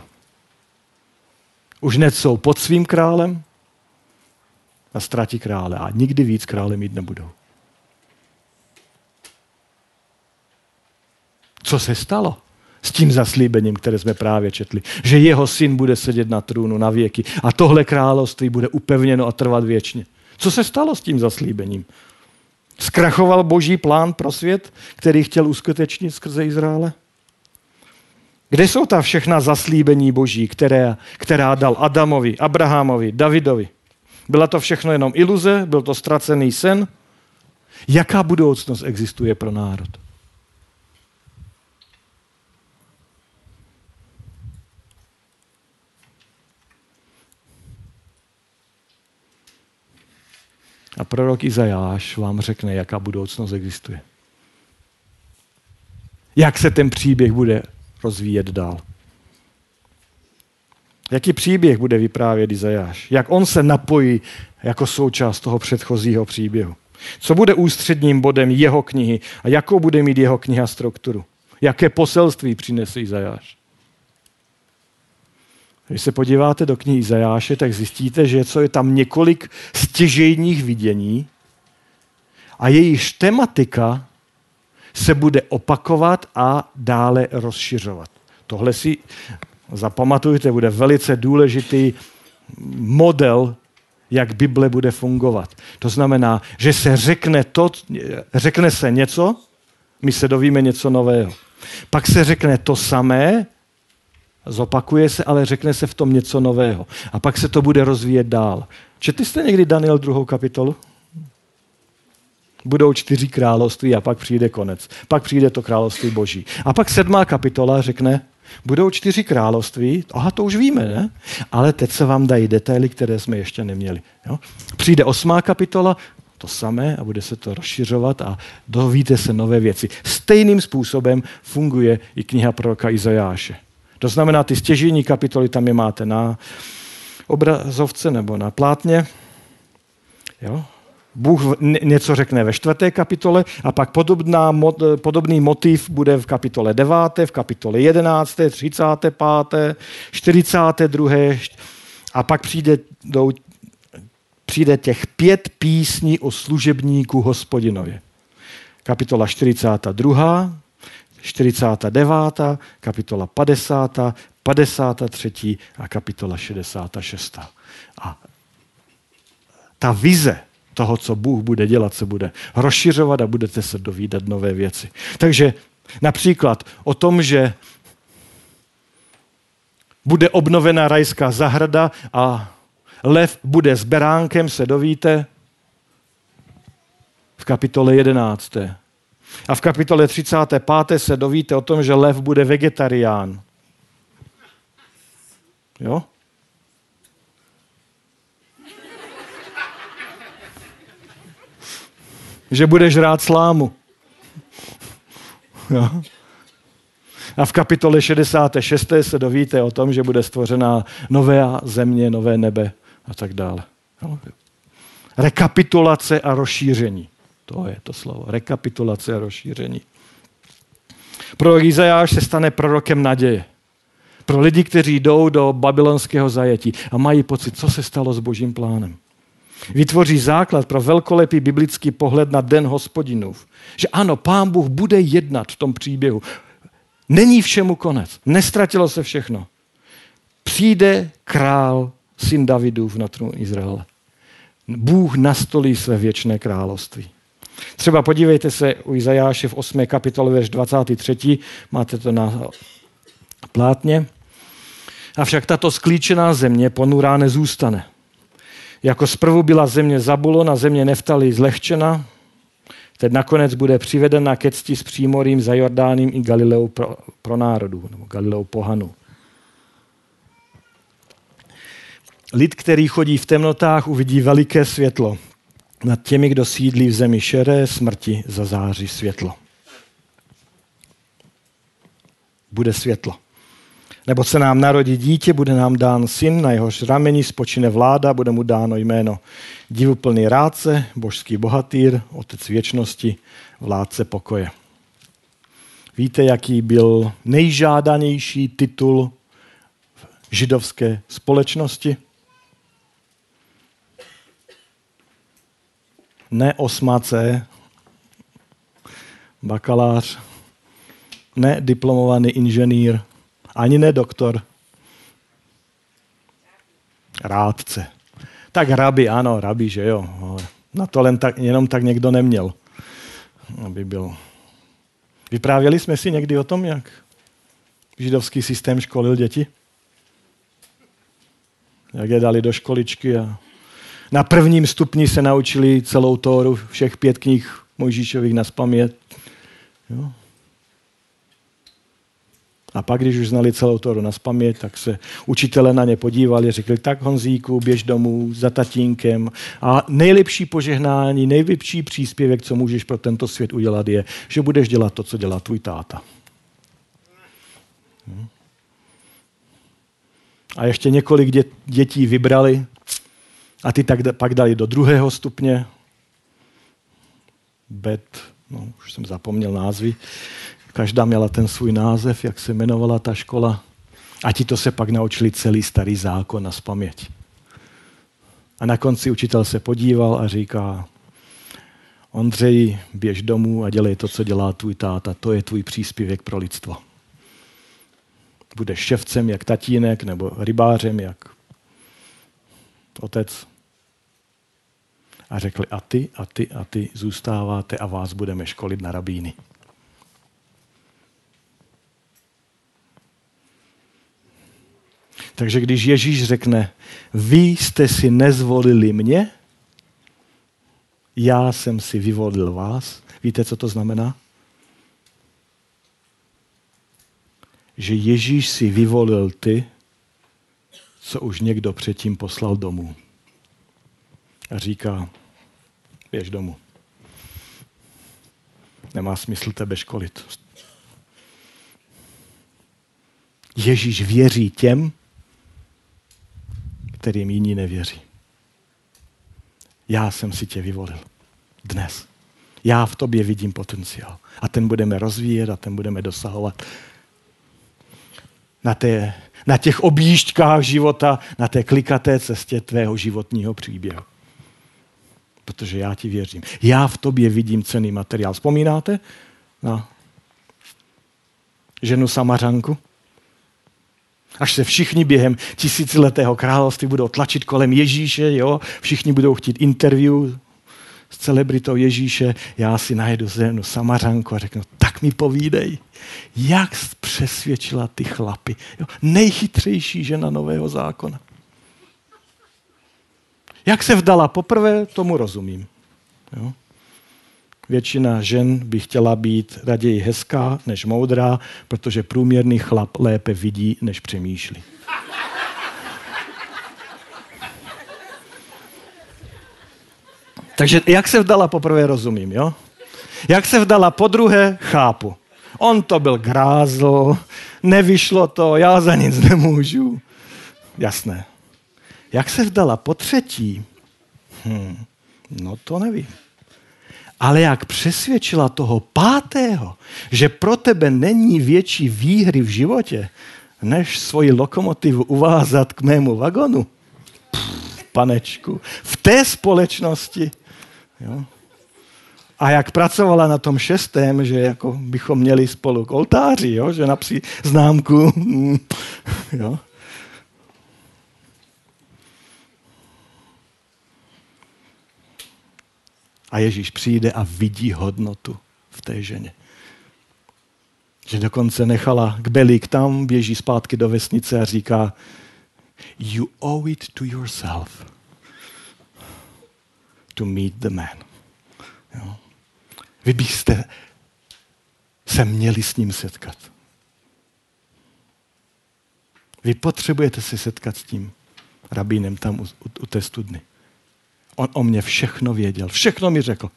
Už hned jsou pod svým králem a ztratí krále a nikdy víc krále mít nebudou. Co se stalo? s tím zaslíbením, které jsme právě četli. Že jeho syn bude sedět na trůnu na věky a tohle království bude upevněno a trvat věčně. Co se stalo s tím zaslíbením? Zkrachoval boží plán pro svět, který chtěl uskutečnit skrze Izraele? Kde jsou ta všechna zaslíbení boží, která dal Adamovi, Abrahamovi, Davidovi? Byla to všechno jenom iluze? Byl to ztracený sen? Jaká budoucnost existuje pro národ? A prorok Izajáš vám řekne, jaká budoucnost existuje. Jak se ten příběh bude rozvíjet dál. Jaký příběh bude vyprávět Izajáš? Jak on se napojí jako součást toho předchozího příběhu? Co bude ústředním bodem jeho knihy a jakou bude mít jeho kniha strukturu? Jaké poselství přinese Izajáš? Když se podíváte do knihy Izajáše, tak zjistíte, že je tam několik stěžejních vidění a jejich tematika se bude opakovat a dále rozšiřovat. Tohle si zapamatujte, bude velice důležitý model, jak Bible bude fungovat. To znamená, že se řekne se něco, my se dovíme něco nového. Pak se řekne to samé, zopakuje se, ale řekne se v tom něco nového. A pak se to bude rozvíjet dál. Četli jste někdy Daniel 2. kapitolu? Budou 4 království a pak přijde konec. Pak přijde to království boží. A pak 7. kapitola řekne, budou 4 království, aha, to už víme, ne? Ale teď se vám dají detaily, které jsme ještě neměli. Jo? Přijde 8. kapitola, to samé a bude se to rozšiřovat a dovíte se nové věci. Stejným způsobem funguje i kniha proroka Izajáše. To znamená, ty stěžejní kapitoly tam je máte na obrazovce nebo na plátně. Jo? Bůh něco řekne ve 4. kapitole a pak podobný motiv bude v kapitole 9., v kapitole 11., 35., 42. a pak přijde těch 5 písní o služebníku Hospodinově. Kapitola 42., 49., kapitola 50., 53. a kapitola 66. A ta vize toho, co Bůh bude dělat, se bude rozšiřovat a budete se dovídat nové věci. Takže například o tom, že bude obnovena rajská zahrada a lev bude s beránkem, se dovíte v kapitole 11. A v kapitole 35. se dovíte o tom, že lev bude vegetarián. Jo? Že bude žrát slámu. Jo? A v kapitole 66. se dovíte o tom, že bude stvořena nová země, nové nebe a tak dále. Jo? Rekapitulace a rozšíření. To je to slovo. Rekapitulace a rozšíření. Prorok Izajáš se stane prorokem naděje. Pro lidi, kteří jdou do babylonského zajetí a mají pocit, co se stalo s božím plánem. Vytvoří základ pro velkolepý biblický pohled na den Hospodinův. Že ano, Pán Bůh bude jednat v tom příběhu. Není všemu konec. Nestratilo se všechno. Přijde král, syn Davidův na trůn Izraele. Bůh nastolí své věčné království. Třeba podívejte se u Izajáše v 8. kapitole, verš 23. Máte to na plátně. Avšak tato sklíčená země ponurá nezůstane. Jako zprvu byla země Zabulon a země Neftali zlehčena, teď nakonec bude přivedena ke cti s přímorím za Jordánem i Galileou pro národu, nebo Galileou pohanu. Lid, který chodí v temnotách, uvidí veliké světlo. Nad těmi, kdo sídlí v zemi šeré smrti, zazáří světlo. Bude světlo. Nebo se nám narodí dítě, bude nám dán syn, na jehož rameni spočine vláda, bude mu dáno jméno divuplný rádce, božský bohatýr, otec věčnosti, vládce pokoje. Víte, jaký byl nejžádanější titul v židovské společnosti? Ne 8C, bakalář, ne diplomovaný inženýr, ani ne doktor. Rádce. Tak rabi, že jo. Na to jenom tak někdo neměl. Aby byl. Vyprávěli jsme si někdy o tom, jak židovský systém školil děti? Jak je dali do školičky a na prvním stupni se naučili celou Tóru, všech 5 knih Mojžíšových nazpaměť. Jo. A pak, když už znali celou Tóru nazpaměť, tak se učitelé na ně podívali, řekli, tak Honzíku, běž domů za tatínkem a nejlepší požehnání, nejlepší příspěvek, co můžeš pro tento svět udělat, je, že budeš dělat to, co dělá tvůj táta. A ještě několik dětí vybrali a ty pak dali do 2. stupně. Už jsem zapomněl názvy. Každá měla ten svůj název, jak se jmenovala ta škola. A ti to se pak naučili celý starý zákon nazpaměť. A na konci učitel se podíval a říká, Ondřeji, běž domů a dělej to, co dělá tvůj táta. To je tvůj příspěvek pro lidstvo. Budeš ševcem jak tatínek nebo rybářem jak otec. A řekli, a ty zůstáváte a vás budeme školit na rabíny. Takže když Ježíš řekne, vy jste si nezvolili mě, já jsem si vyvolil vás. Víte, co to znamená? Že Ježíš si vyvolil ty, co už někdo předtím poslal domů. A říká, běž domů. Nemá smysl tebe školit. Ježíš věří těm, kterým jiní nevěří. Já jsem si tě vyvolil. Dnes. Já v tobě vidím potenciál. A ten budeme rozvíjet a ten budeme dosahovat na těch objížďkách života, na té klikaté cestě tvého životního příběhu. Protože já ti věřím. Já v tobě vidím cenný materiál. Vzpomínáte na ženu Samařanku? Až se všichni během tisíciletého království budou tlačit kolem Ježíše, jo? Všichni budou chtít interview s celebritou Ježíše, já si najdu ženu Samařanku a řeknu, tak mi povídej, jak přesvědčila ty chlapy. Jo? Nejchytřejší žena Nového zákona. Jak se vdala poprvé, tomu rozumím. Jo? Většina žen by chtěla být raději hezká než moudrá, protože průměrný chlap lépe vidí, než přemýšlí. Takže jak se vdala poprvé, rozumím, jo? Jak se vdala podruhé, chápu. On to byl grázl, nevyšlo to, já za nic nemůžu. Jasné. Jak se vdala potřetí? No to nevím. Ale jak přesvědčila toho 5., že pro tebe není větší výhry v životě, než svoji lokomotivu uvázat k mému vagonu. Panečku. V té společnosti. Jo. A jak pracovala na tom 6., že jako bychom měli spolu k oltáři, jo, že napsí známku. Jo. A Ježíš přijde a vidí hodnotu v té ženě. Že dokonce nechala kbelík tam, běží zpátky do vesnice a říká, you owe it to yourself to meet the man. Jo. Vy byste se měli s ním setkat. Vy potřebujete se setkat s tím rabínem tam u té studny. On o mě všechno věděl, všechno mi řekl.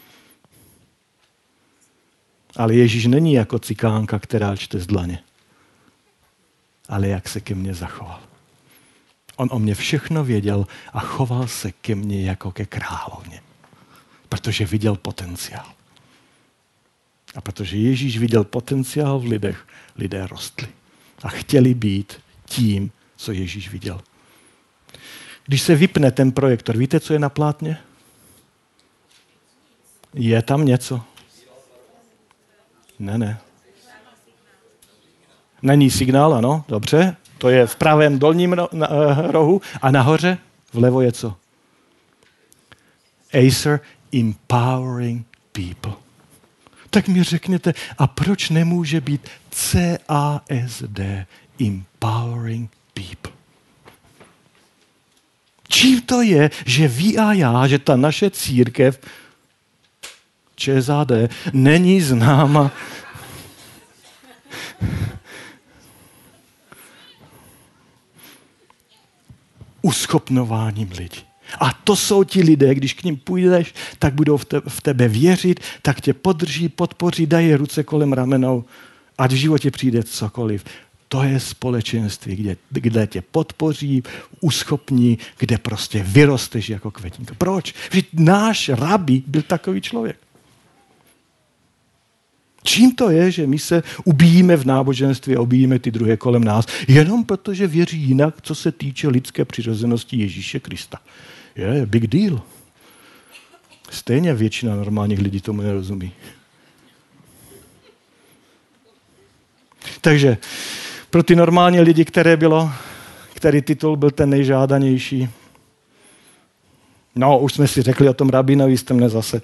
Ale Ježíš není jako cikánka, která čte z dlaně. Ale jak se ke mně zachoval. On o mě všechno věděl a choval se ke mně jako ke královně. Protože viděl potenciál. A protože Ježíš viděl potenciál v lidech, lidé rostli. A chtěli být tím, co Ježíš viděl. Když se vypne ten projektor, víte, co je na plátně? Je tam něco? Ne. Není signál, ano, dobře. To je v pravém dolním rohu a nahoře vlevo je co? Acer Empowering People. Tak mi řekněte, a proč nemůže být CASD Empowering People? Čím to je, že vy a já, že ta naše církev ČSAD není známa uschopnováním lidí. A to jsou ti lidé, když k ním půjdeš, tak budou v tebe věřit, tak tě podrží, podpoří, dají ruce kolem ramenou, ať v životě přijde cokoliv. To je společenství, kde tě podpoří, uschopní, kde prostě vyrosteš jako květinka. Proč? Vždyť náš rabí byl takový člověk. Čím to je, že my se ubíjíme v náboženství a ubíjíme ty druhé kolem nás? Jenom protože věří jinak, co se týče lidské přirozenosti Ježíše Krista. Je big deal. Stejně většina normálních lidí tomu nerozumí. Takže pro ty normální lidi, který titul byl ten nejžádanější. No, už jsme si řekli o tom rabínovi, jste mne zase.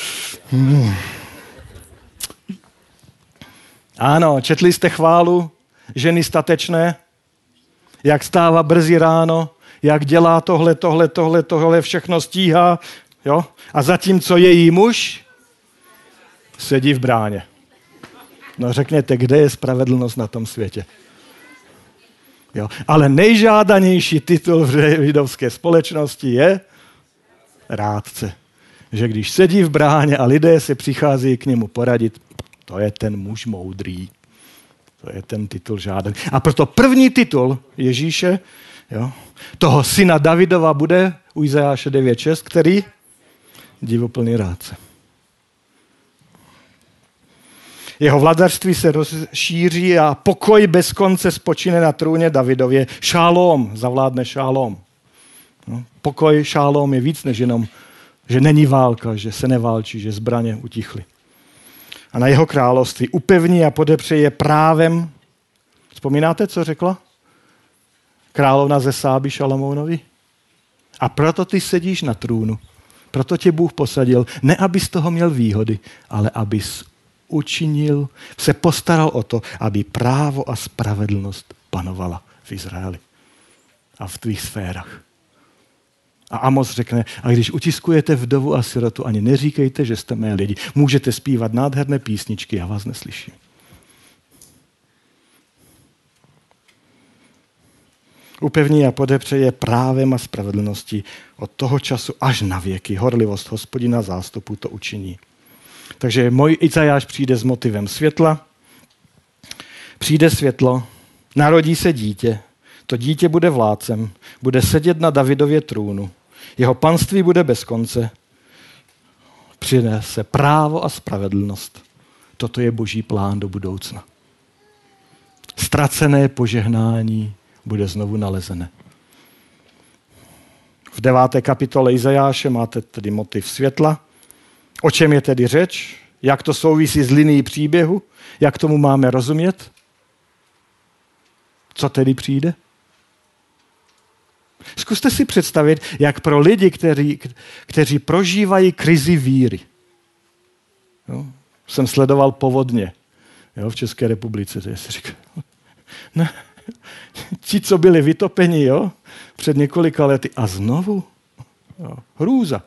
Ano, četli jste chválu ženy statečné, jak stává brzy ráno, jak dělá tohle, všechno stíhá, jo? A zatímco její muž sedí v bráně. No řekněte, kde je spravedlnost na tom světě? Jo? Ale nejžádanější titul v židovské společnosti je rádce. Že když sedí v bráně a lidé se přichází k němu poradit, to je ten muž moudrý. To je ten titul žádaný. A proto první titul Ježíše, jo, toho syna Davidova bude u Izajáše 9.6, který? Divoplný rádce. Jeho vladařství se rozšíří a pokoj bez konce spočine na trůně Davidově. Šálom, zavládne šálom. No, pokoj, šálom je víc než jenom, že není válka, že se neválčí, že zbraně utichly. A na jeho království upevní a podepře je právem. Vzpomínáte, co řekla? Královna ze Sáby Šalamounovi. A proto ty sedíš na trůnu. Proto tě Bůh posadil. Ne, abys z toho měl výhody, ale abys učinil, se postaral o to, aby právo a spravedlnost panovala v Izraeli a v tvých sférách. A Amos řekne, a když utiskujete vdovu a sirotu, ani neříkejte, že jste mé lidi. Můžete zpívat nádherné písničky, já vás neslyším. Upevní a podepře je právem a spravedlností od toho času až na věky. Horlivost Hospodina zástupu to učiní. Takže můj Izajáš přijde s motivem světla. Přijde světlo, narodí se dítě. To dítě bude vládcem, bude sedět na Davidově trůnu. Jeho panství bude bez konce. Přinese právo a spravedlnost. Toto je Boží plán do budoucna. Ztracené požehnání bude znovu nalezené. V 9. kapitole Izajáše máte tedy motiv světla. O čem je tedy řeč? Jak to souvisí s linií příběhu? Jak tomu máme rozumět? Co tedy přijde? Zkuste si představit, jak pro lidi, kteří prožívají krizi víry. Jo? Jsem sledoval povodně, jo, v České republice. To si říkal, ne, ti, co byli vytopeni, jo, před několika lety a znovu. Jo, hrůza.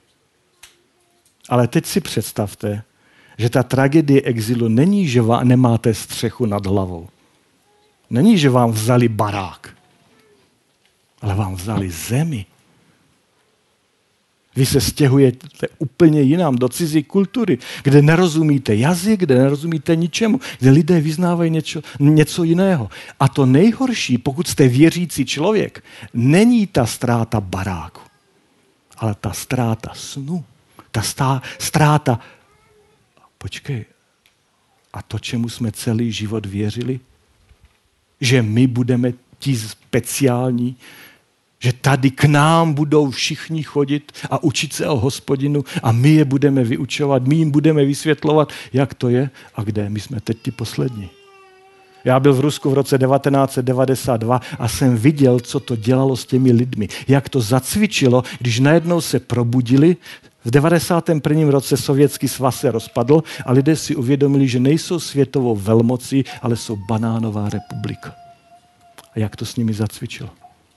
Ale teď si představte, že ta tragédie exilu není, že nemáte střechu nad hlavou. Není, že vám vzali barák, ale vám vzali zemi. Vy se stěhujete úplně jinam, do cizí kultury, kde nerozumíte jazyk, kde nerozumíte ničemu, kde lidé vyznávají něco jiného. A to nejhorší, pokud jste věřící člověk, není ta ztráta baráku, ale ta ztráta snu. Ta ztráta, počkej, a to, čemu jsme celý život věřili? Že my budeme ti speciální, že tady k nám budou všichni chodit a učit se o Hospodinu a my je budeme vyučovat, my jim budeme vysvětlovat, jak to je a kde. My jsme teď ti poslední. Já byl v Rusku v roce 1992 a jsem viděl, co to dělalo s těmi lidmi. Jak to zacvičilo, když najednou se probudili. V 91. roce Sovětský svaz se rozpadl a lidé si uvědomili, že nejsou světovou velmocí, ale jsou banánová republika. A jak to s nimi zacvičilo?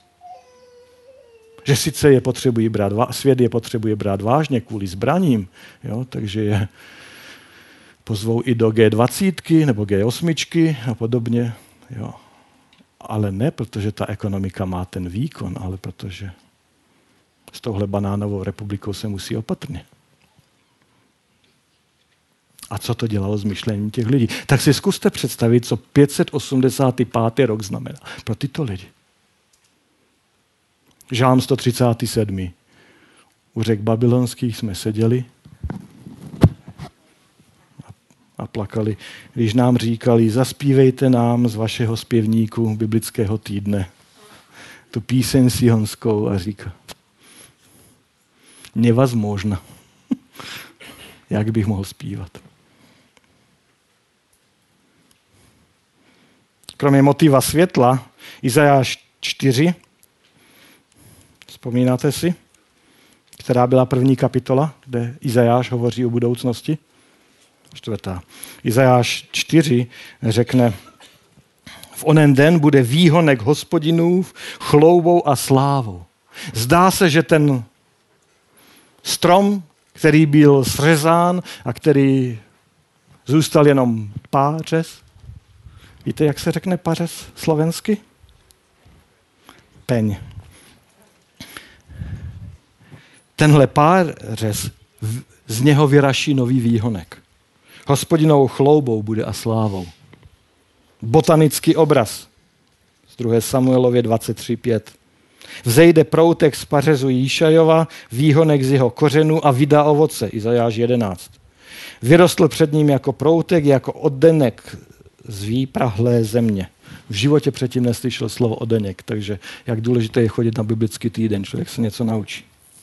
Že sice svět je potřebuje brát vážně kvůli zbraním, jo, takže je pozvou i do G20 nebo G8 a podobně. Jo. Ale ne, protože ta ekonomika má ten výkon, ale protože s touhle banánovou republikou se musí opatrně. A co to dělalo s myšlením těch lidí? Tak si zkuste představit, co 585. rok znamená pro tyto lidi. Žálm 137. U řek babylonských jsme seděli a plakali, když nám říkali, zaspívejte nám z vašeho zpěvníku biblického týdne tu píseň sionskou a říká, nevazmožno, jak bych mohl zpívat. Kromě motiva světla, Izajáš 4, vzpomínáte si, která byla první kapitola, kde Izajáš hovoří o budoucnosti? 4. Izajáš 4 řekne, v onen den bude výhonek Hospodinův chloubou a slávou. Zdá se, že ten strom, který byl sřezán a který zůstal jenom pářez. Víte, jak se řekne pářez slovensky? Peň. Tenhle pářez, z něho vyraší nový výhonek. Hospodinovou chloubou bude a slávou. Botanický obraz z 2. Samuelově 23:5. Vzejde proutek z pařezu Jíšajova, výhonek z jeho kořenů a vydá ovoce. Izajáš 11. Vyrostl před ním jako proutek, jako oddenek z výprahlé země. V životě předtím neslyšel slovo oddenek, takže jak důležité je chodit na biblický týden, člověk se něco naučí.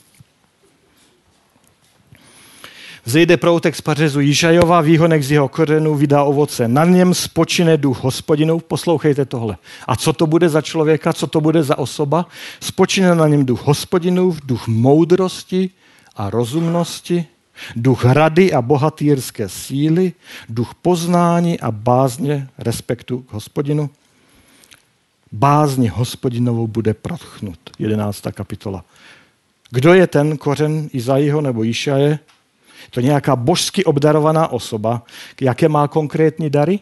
Vzejde proutek z pařezu Jíšajova, výhonek z jeho kořenů vydá ovoce. Na něm spočine duch Hospodinův. Poslouchejte tohle. A co to bude za člověka, co to bude za osoba? Spočine na něm duch Hospodinův, duch moudrosti a rozumnosti, duch rady a bohatýrské síly, duch poznání a bázně, respektu k Hospodinu. Bázně Hospodinovou bude protchnut. 11. kapitola. Kdo je ten kořen Izajího nebo Jíšaje? To je nějaká božsky obdarovaná osoba. Jaké má konkrétní dary?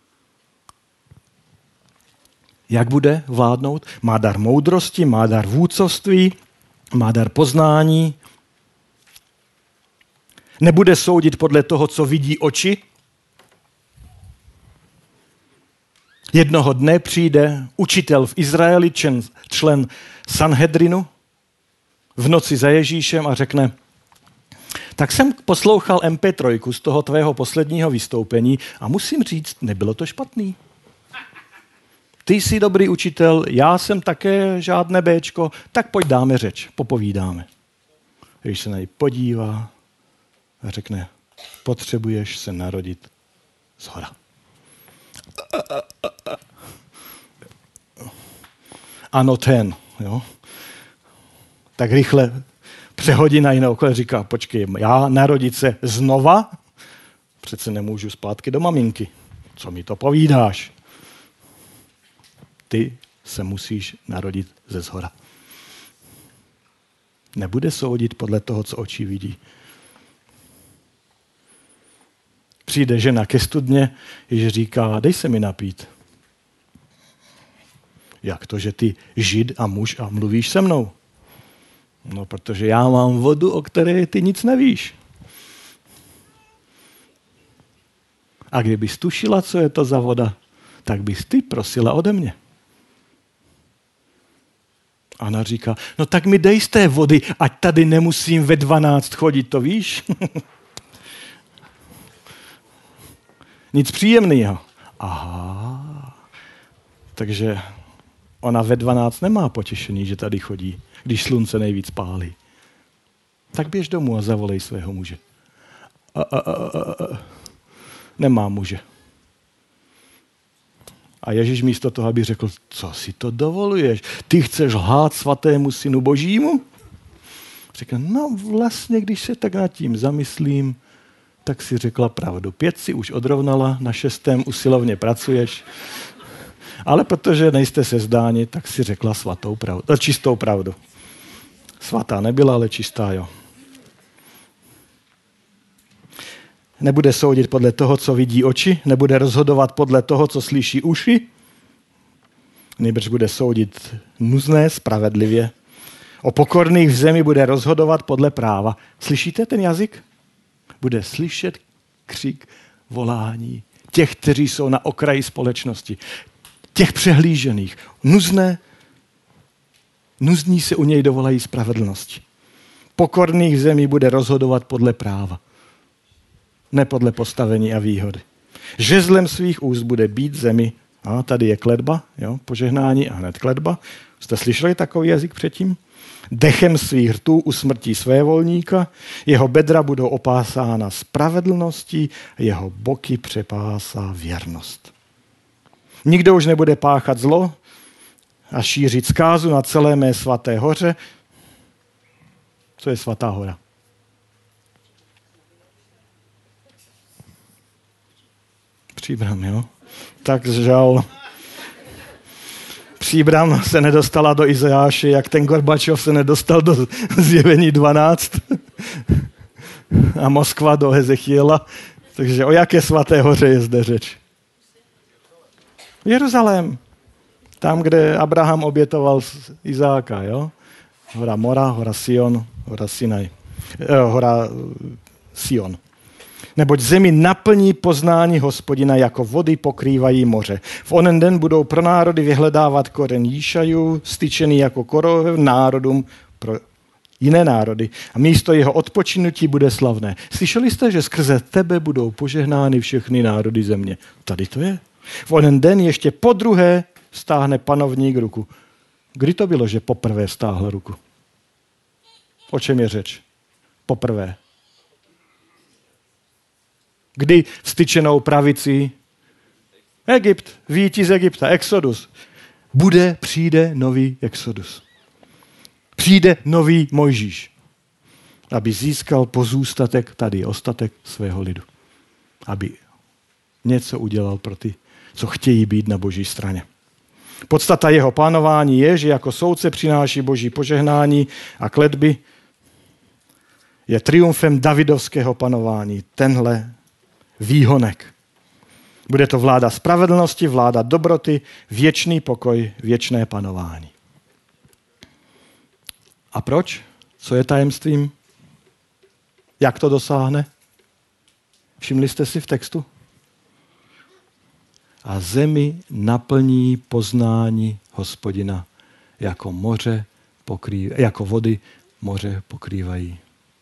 Jak bude vládnout? Má dar moudrosti, má dar vůdcovství, má dar poznání. Nebude soudit podle toho, co vidí oči. Jednoho dne přijde učitel v Izraeli, člen Sanhedrinu, v noci za Ježíšem a řekne, tak jsem poslouchal MP3 z toho tvého posledního vystoupení a musím říct, nebylo to špatný. Ty jsi dobrý učitel, já jsem také žádné béčko, tak pojď dáme řeč, popovídáme. Když se na něj podívá a řekne, potřebuješ se narodit zhora. Ano, ten. Jo? Tak rychle přehodí na jinou okolo, říká, počkej, já narodit se znova? Přece nemůžu zpátky do maminky. Co mi to povídáš? Ty se musíš narodit ze zhora. Nebude soudit podle toho, co oči vidí. Přijde žena ke studně, Ježíš říká, dej se mi napít. Jak to, že ty žid a muž a mluvíš se mnou? No, protože já mám vodu, o které ty nic nevíš. A kdybys tušila, co je to za voda, tak bys ty prosila ode mě. Ana říká, no tak mi dej z té vody, ať tady nemusím ve 12 chodit, to víš? Nic příjemného. Aha. Takže ona ve 12 nemá potěšení, že tady chodí, když slunce nejvíc pálí. Tak běž domů a zavolej svého muže. Nemá muže. A Ježíš místo toho, aby řekl, co si to dovoluješ? Ty chceš lhát svatému synu božímu? Řekl, no vlastně, když se tak nad tím zamyslím, tak si řekla pravdu. 5 si už odrovnala, na 6. usilovně pracuješ. Ale protože nejste se zdáni, tak si řekla svatou pravdu, čistou pravdu. Svatá nebyla, ale čistá, jo. Nebude soudit podle toho, co vidí oči, nebude rozhodovat podle toho, co slyší uši, nýbrž bude soudit nuzné spravedlivě. O pokorných v zemi bude rozhodovat podle práva. Slyšíte ten jazyk? Bude slyšet křik, volání těch, kteří jsou na okraji společnosti. Těch přehlížených. Nuzní se u něj dovolají spravedlnosti. Pokorných v zemi bude rozhodovat podle práva. Ne podle postavení a výhody. Žezlem svých úst bude bít zemi. A tady je kletba, jo, požehnání a hned kletba. Jste slyšeli takový jazyk předtím? Dechem svých rtů usmrtí svévolníka, jeho bedra budou opásána spravedlností, jeho boky přepásá věrnost. Nikdo už nebude páchat zlo a šířit zkázu na celé mé svaté hoře. Co je svatá hora? Příbram, jo? Tak žal. Příbram se nedostala do Izajáše, jak ten Gorbačov se nedostal do Zjevení 12. A Moskva do Hezechiela. Takže o jaké svaté hoře je zde řeč? Jeruzalém. Tam, kde Abraham obětoval Izáka, jo? Hora Mora, hora Sion, hora Sinaj. Hora Sion. Neboť zemi naplní poznání Hospodina, jako vody pokrývají moře. V onen den budou pro národy vyhledávat koren Jíšajů, styčený jako korovev národům pro jiné národy. A místo jeho odpočinutí bude slavné. Slyšeli jste, že skrze tebe budou požehnány všechny národy země? Tady to je. V onen den ještě podruhé stáhne panovník ruku. Kdy to bylo, že poprvé stáhl ruku? O čem je řeč? Poprvé. Kdy styčenou pravicí? Egypt, výjití z Egypta, Exodus. Přijde nový Exodus. Přijde nový Mojžíš, aby získal pozůstatek, tady ostatek svého lidu. Aby něco udělal pro ty, co chtějí být na boží straně. Podstata jeho plánování je, že jako soudce přináší boží požehnání a kletby, je triumfem davidovského panování. Tenhle výhonek. Bude to vláda spravedlnosti, vláda dobroty, věčný pokoj, věčné panování. A proč? Co je tajemstvím? Jak to dosáhne? Všimli jste si v textu? A zemi naplní poznání Hospodina, jako jako vody moře pokrývají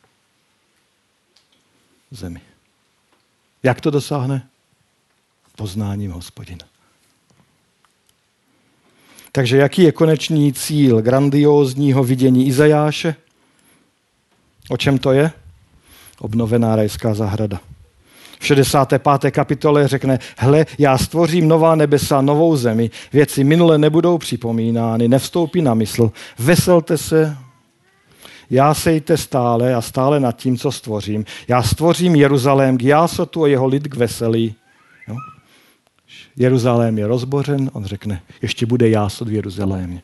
zemi. Jak to dosáhne? Poznáním Hospodina. Takže jaký je konečný cíl grandiózního vidění Izajáše? O čem to je? Obnovená rajská zahrada. V 65. kapitole řekne, hle, já stvořím nová nebesa, novou zemi, věci minule nebudou připomínány, nevstoupí na mysl, veselte se, jásejte stále a stále nad tím, co stvořím. Já stvořím Jeruzalém k jásotu a jeho lid k veselí. Jo? Jeruzalém je rozbořen, on řekne, ještě bude jásot v Jeruzalémě.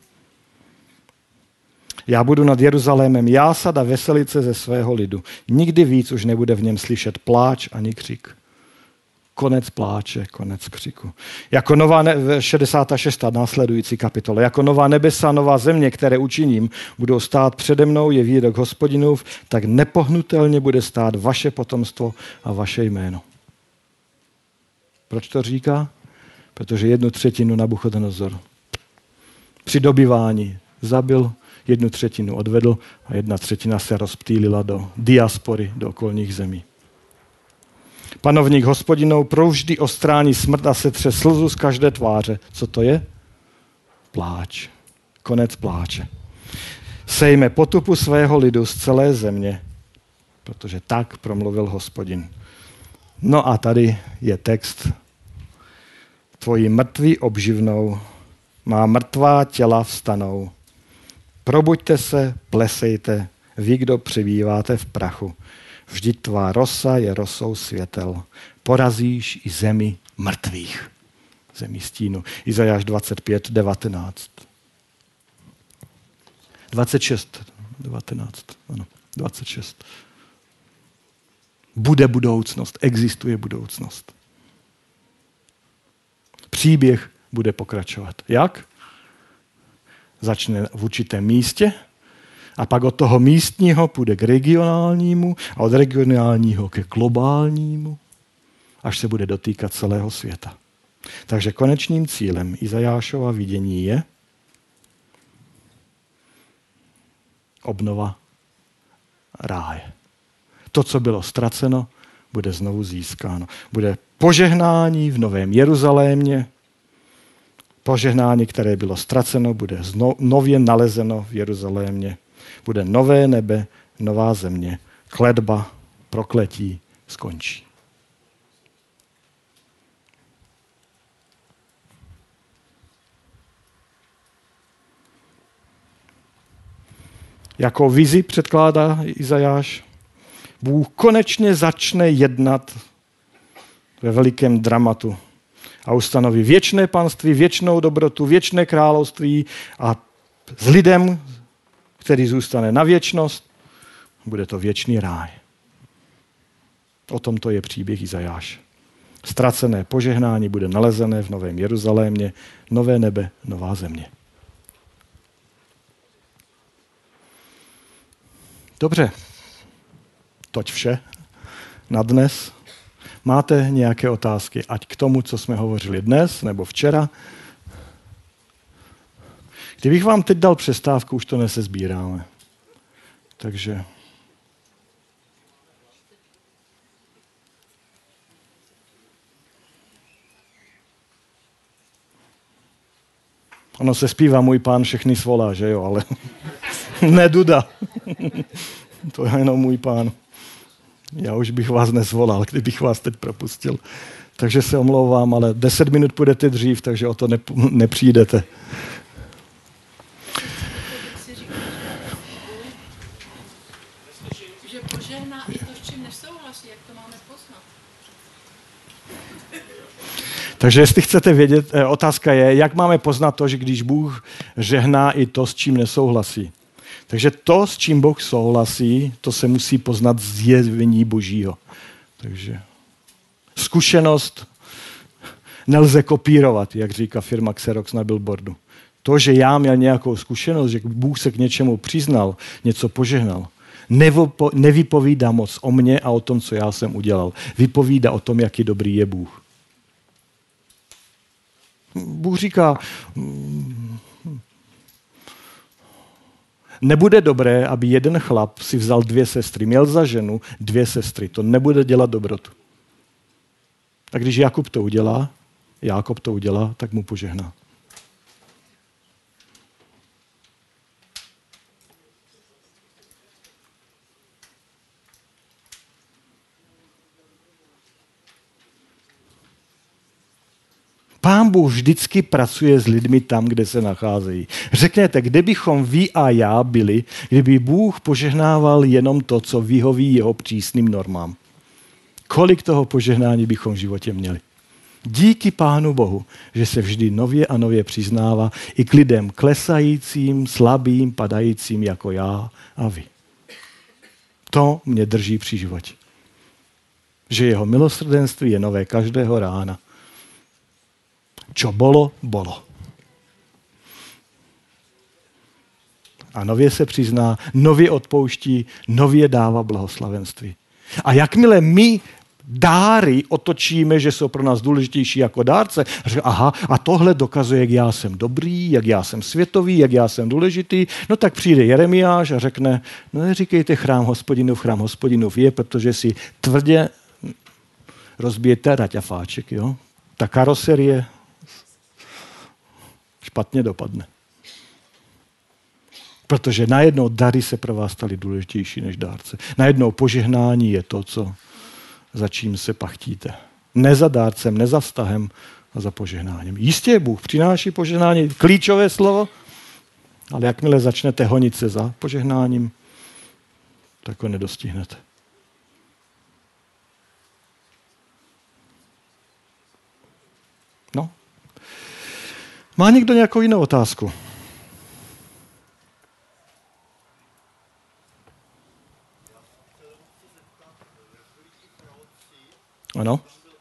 Já budu nad Jeruzalémem jásat a veselit se ze svého lidu. Nikdy víc už nebude v něm slyšet pláč ani křik. Konec pláče, konec křiku. Jako nová 66. následující kapitole. Jako nová nebesa, nová země, které učiním, budou stát přede mnou, je výrok Hospodinův, tak nepohnutelně bude stát vaše potomstvo a vaše jméno. Proč to říká? Protože 1/3 Nabuchodonozor při dobývání zabil, 1/3 odvedl a 1/3 se rozptýlila do diaspory, do okolních zemí. Panovník Hospodinou provždy ostrání smrt a setře slzu z každé tváře. Co to je? Pláč. Konec pláče. Sejme potupu svého lidu z celé země, protože tak promluvil Hospodin. No a tady je text Tvoji mrtví obživnou, má mrtvá těla vstanou. Probuďte se, plesejte, vy, kdo přebýváte v prachu. Vždyť tvá rosa je rosou světel. Porazíš i zemi mrtvých. Zemi stínu. Izajáš 25, 19. 26, 19. Ano, 26. Bude budoucnost, existuje budoucnost. Příběh bude pokračovat. Jak? Začne v určitém místě a pak od toho místního půjde k regionálnímu a od regionálního ke globálnímu, až se bude dotýkat celého světa. Takže konečným cílem Izajášova vidění je obnova ráje. To, co bylo ztraceno, bude znovu získáno. Bude požehnání v Novém Jeruzalémě. Požehnání, které bylo ztraceno, bude nově nalezeno v Jeruzalémě. Bude nové nebe, nová země. Kletba, prokletí skončí. Jakou vizi předkládá Izajáš? Bůh konečně začne jednat ve velikém dramatu a ustanoví věčné panství, věčnou dobrotu, věčné království a s lidem, který zůstane na věčnost, bude to věčný ráj. O tom to je příběh Izajáše. Ztracené požehnání bude nalezené v Novém Jeruzalémě, nové nebe, nová země. Dobře, toť vše na dnes. Máte nějaké otázky, ať k tomu, co jsme hovořili dnes nebo včera? Kdybych vám teď dal přestávku, už to nesezbíráme. Takže... Ono se zpívá Můj Pán všechny svolá, že jo, ale ne Duda. To je jenom Můj Pán. Já už bych vás nezvolal, kdybych vás teď propustil. Takže se omlouvám, ale 10 minut půjdete dřív, takže o to nepřijdete. Že požehná i to, s čím nesouhlasí, jak to máme poznat? Takže jestli chcete vědět, otázka je, jak máme poznat to, že když Bůh žehná i to, s čím nesouhlasí. Takže to, s čím Bůh souhlasí, to se musí poznat z zjevení Božího. Takže zkušenost nelze kopírovat, jak říká firma Xerox na billboardu. To, že já měl nějakou zkušenost, že Bůh se k něčemu přiznal, něco požehnal, nevypovídá moc o mně a o tom, co já jsem udělal. Vypovídá o tom, jaký dobrý je Bůh. Bůh říká, nebude dobré, aby jeden chlap si vzal 2 sestry. Měl za ženu 2 sestry. To nebude dělat dobrotu. A když Jákob to udělá, tak mu požehná. Pán Bůh vždycky pracuje s lidmi tam, kde se nacházejí. Řekněte, kde bychom vy a já byli, kdyby Bůh požehnával jenom to, co vyhoví jeho přísným normám. Kolik toho požehnání bychom v životě měli? Díky Pánu Bohu, že se vždy nově a nově přiznává i k lidem klesajícím, slabým, padajícím jako já a vy. To mě drží při životě. Že jeho milosrdenství je nové každého rána. Čo bolo, bolo. A nově se přizná, nově odpouští, nově dává blahoslavenství. A jakmile my dáry otočíme, že jsou pro nás důležitější jako dárce, aha, a tohle dokazuje, jak já jsem dobrý, jak já jsem světový, jak já jsem důležitý, no tak přijde Jeremiáš a řekne, no neříkejte chrám Hospodinův je, protože si tvrdě rozbijete raťafáček, jo? Ta karoserie špatně dopadne. Protože najednou dary se pro vás staly důležitější než dárce. Najednou požehnání je to, za čím se pachtíte. Ne za dárcem, ne za vztahem, a za požehnáním. Jistě Bůh přináší požehnání, klíčové slovo, ale jakmile začnete honit se za požehnáním, tak ho nedostihnete. No. Má někdo nějakou jinou otázku? Ano.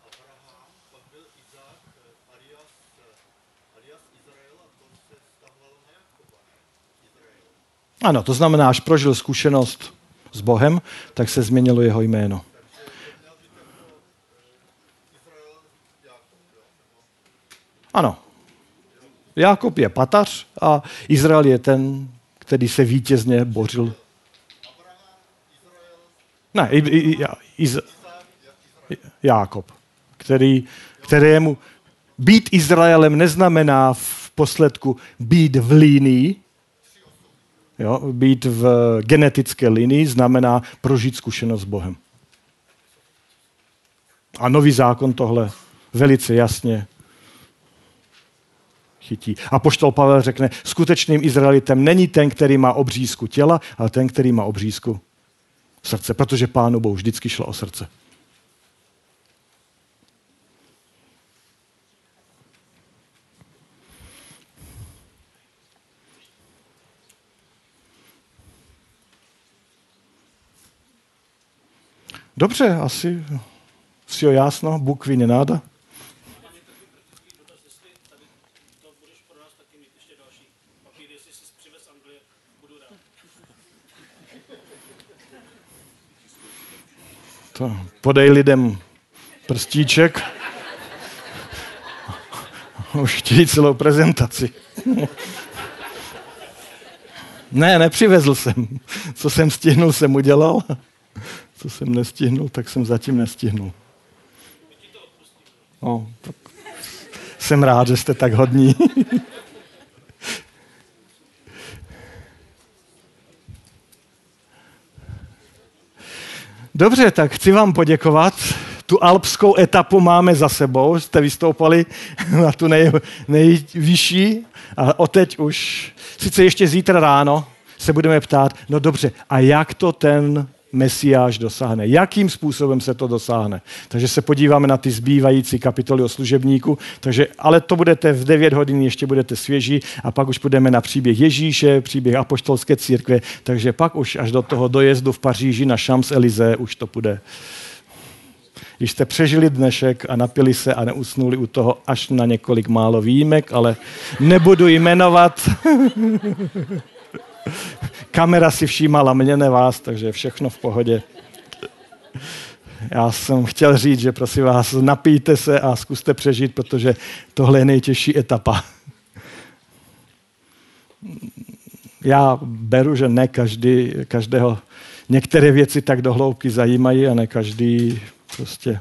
Ano, to znamená, až prožil zkušenost s Bohem, tak se změnilo jeho jméno. Ano. Jákob je patař a Izrael je ten, který se vítězně bořil. Ne, Jákob, kterému být Izraelem neznamená v posledku být v linii, jo, být v genetické linii znamená prožít zkušenost s Bohem. A nový zákon tohle velice jasně chytí. Apoštol Pavel řekne, skutečným Izraelitem není ten, který má obřízku těla, ale ten, který má obřízku srdce, protože Pánu Bohu vždycky šlo o srdce. Dobře, asi si jasno, Bůh ví nenáda. To podej lidem prstíček. Už chtějí celou prezentaci. Ne, nepřivezl jsem. Co jsem stihnul, jsem udělal. Co jsem nestihnul, tak jsem zatím nestihnul. No, tak jsem rád, že jste tak hodní. Dobře, tak chci vám poděkovat. Tu alpskou etapu máme za sebou. Jste vystoupali na tu nejvyšší a odteď už, sice ještě zítra ráno, se budeme ptát, no dobře, a jak to ten Mesiáš dosáhne? Jakým způsobem se to dosáhne? Takže se podíváme na ty zbývající kapitoly o služebníku, ale to budete v 9 hodin, ještě budete svěží a pak už půjdeme na příběh Ježíše, příběh apoštolské církve, takže pak už až do toho dojezdu v Paříži na Champs-Élysées už to půjde. Když jste přežili dnešek a napili se a neusnuli u toho až na několik málo výjimek, ale nebudu jmenovat. Kamera si všímala mě, ne vás, takže je všechno v pohodě. Já jsem chtěl říct, že prosím vás, napijte se a zkuste přežít, protože tohle je nejtěžší etapa. Já beru, že ne každého některé věci tak do hloubky zajímají a ne každý prostě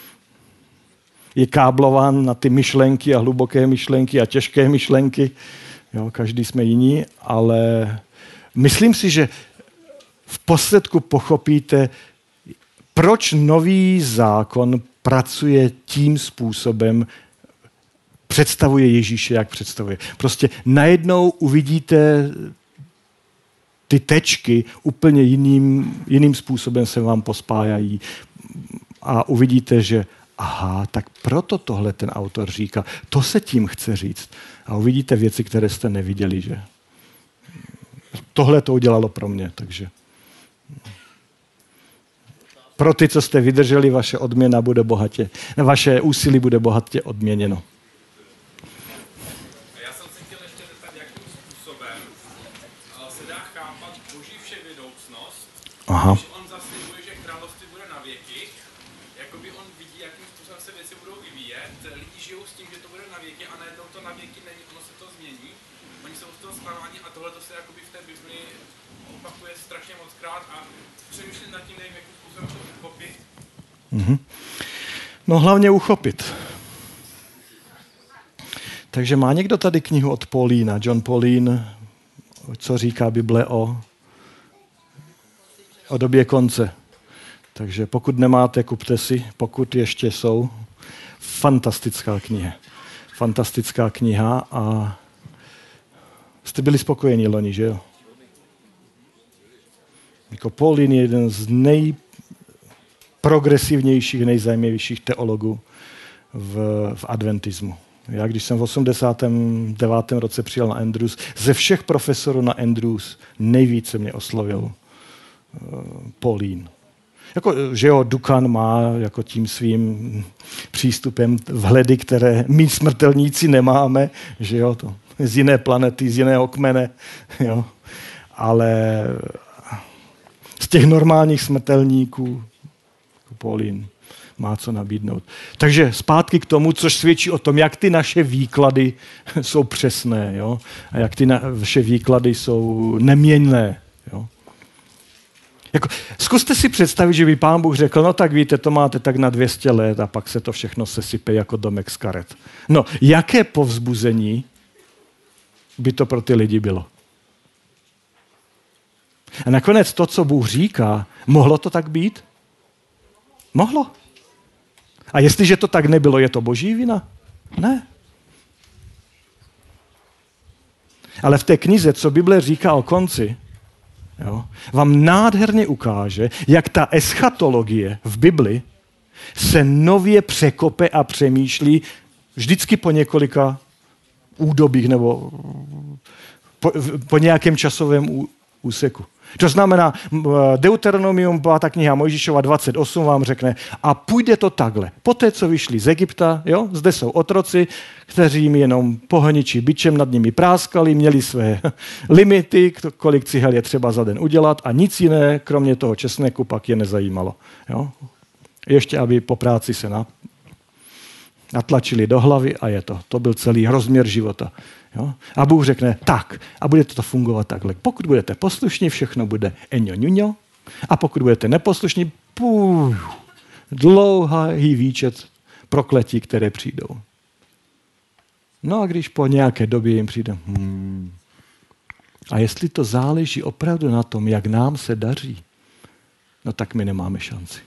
je káblován na ty myšlenky a hluboké myšlenky a těžké myšlenky. Jo, každý jsme jiní, ale myslím si, že v posledku pochopíte, proč nový zákon pracuje tím způsobem, představuje Ježíše, jak představuje. Prostě najednou uvidíte ty tečky úplně jiným způsobem se vám pospájají a uvidíte, že aha, tak proto tohle ten autor říká. To se tím chce říct. A uvidíte věci, které jste neviděli, že? Tohle to udělalo pro mě, takže pro ty, co jste vydrželi, vaše odměna bude bohatě, vaše úsilí bude bohatě odměněno. Já jsem se chtěl ještě zeptat, jakým způsobem se dá chápat Boží vševědoucnost, když on zaslibuje, že království bude na věky, jakoby on vidí, jakým způsobem se věci budou vyvíjet, lidi žijou s tím, že to bude na věky a najednou to na věky není, ono se to změní, oni jsou z toho zklamáni a tohle to se jakoby v té Bibli opakuje strašně mockrát a přemýšlím nad tím, nevím, jakým způsobem to uchopit. No hlavně uchopit. Takže má někdo tady knihu od Paulína, John Paulín, co říká Bible o době konce. Takže pokud nemáte, kupte si, pokud ještě jsou. Fantastická kniha. Fantastická kniha a jste byli spokojení loni, že jo? Jako Pauline je jeden z nejprogresivnějších, nejzajímavějších teologů v adventismu. Já, když jsem v 89. roce přijel na Andrews, ze všech profesorů na Andrews nejvíce mě oslovil Pauline. Jako, že jo, Dukan má jako tím svým přístupem vhledy, které my smrtelníci nemáme, že jo, to z jiné planety, z jiného kmene, jo. Ale z těch normálních smrtelníků Pauline má co nabídnout. Takže zpátky k tomu, což svědčí o tom, jak ty naše výklady jsou přesné, jo? A jak ty naše výklady jsou neměnné. Jo? Jako, zkuste si představit, že by Pán Bůh řekl, no tak víte, to máte tak na 200 let a pak se to všechno sesype jako domek z karet. No, jaké povzbuzení by to pro ty lidi bylo? A nakonec to, co Bůh říká, mohlo to tak být? Mohlo. A jestliže to tak nebylo, je to boží vina? Ne. Ale v té knize, co Bible říká o konci, jo, vám nádherně ukáže, jak ta eschatologie v Bibli se nově překope a přemýšlí vždycky po několika údobích nebo po nějakém časovém úseku. To znamená, Deuteronomium, 5. kniha Mojžíšova 28 vám řekne, a půjde to takhle. Poté, co vyšli z Egypta, jo, zde jsou otroci, kteří jim jenom pohoničí bičem nad nimi práskali, měli své limity, kolik cihel je třeba za den udělat a nic jiné, kromě toho česneku, pak je nezajímalo. Jo. Ještě, aby po práci se natlačili do hlavy a je to. To byl celý rozměr života. Jo? A Bůh řekne, tak, a bude to fungovat takhle. Pokud budete poslušní, všechno bude eňo ňuňo, a pokud budete neposlušní, dlouhý výčet prokletí, které přijdou. No a když po nějaké době jim přijde, a jestli to záleží opravdu na tom, jak nám se daří, no tak my nemáme šanci.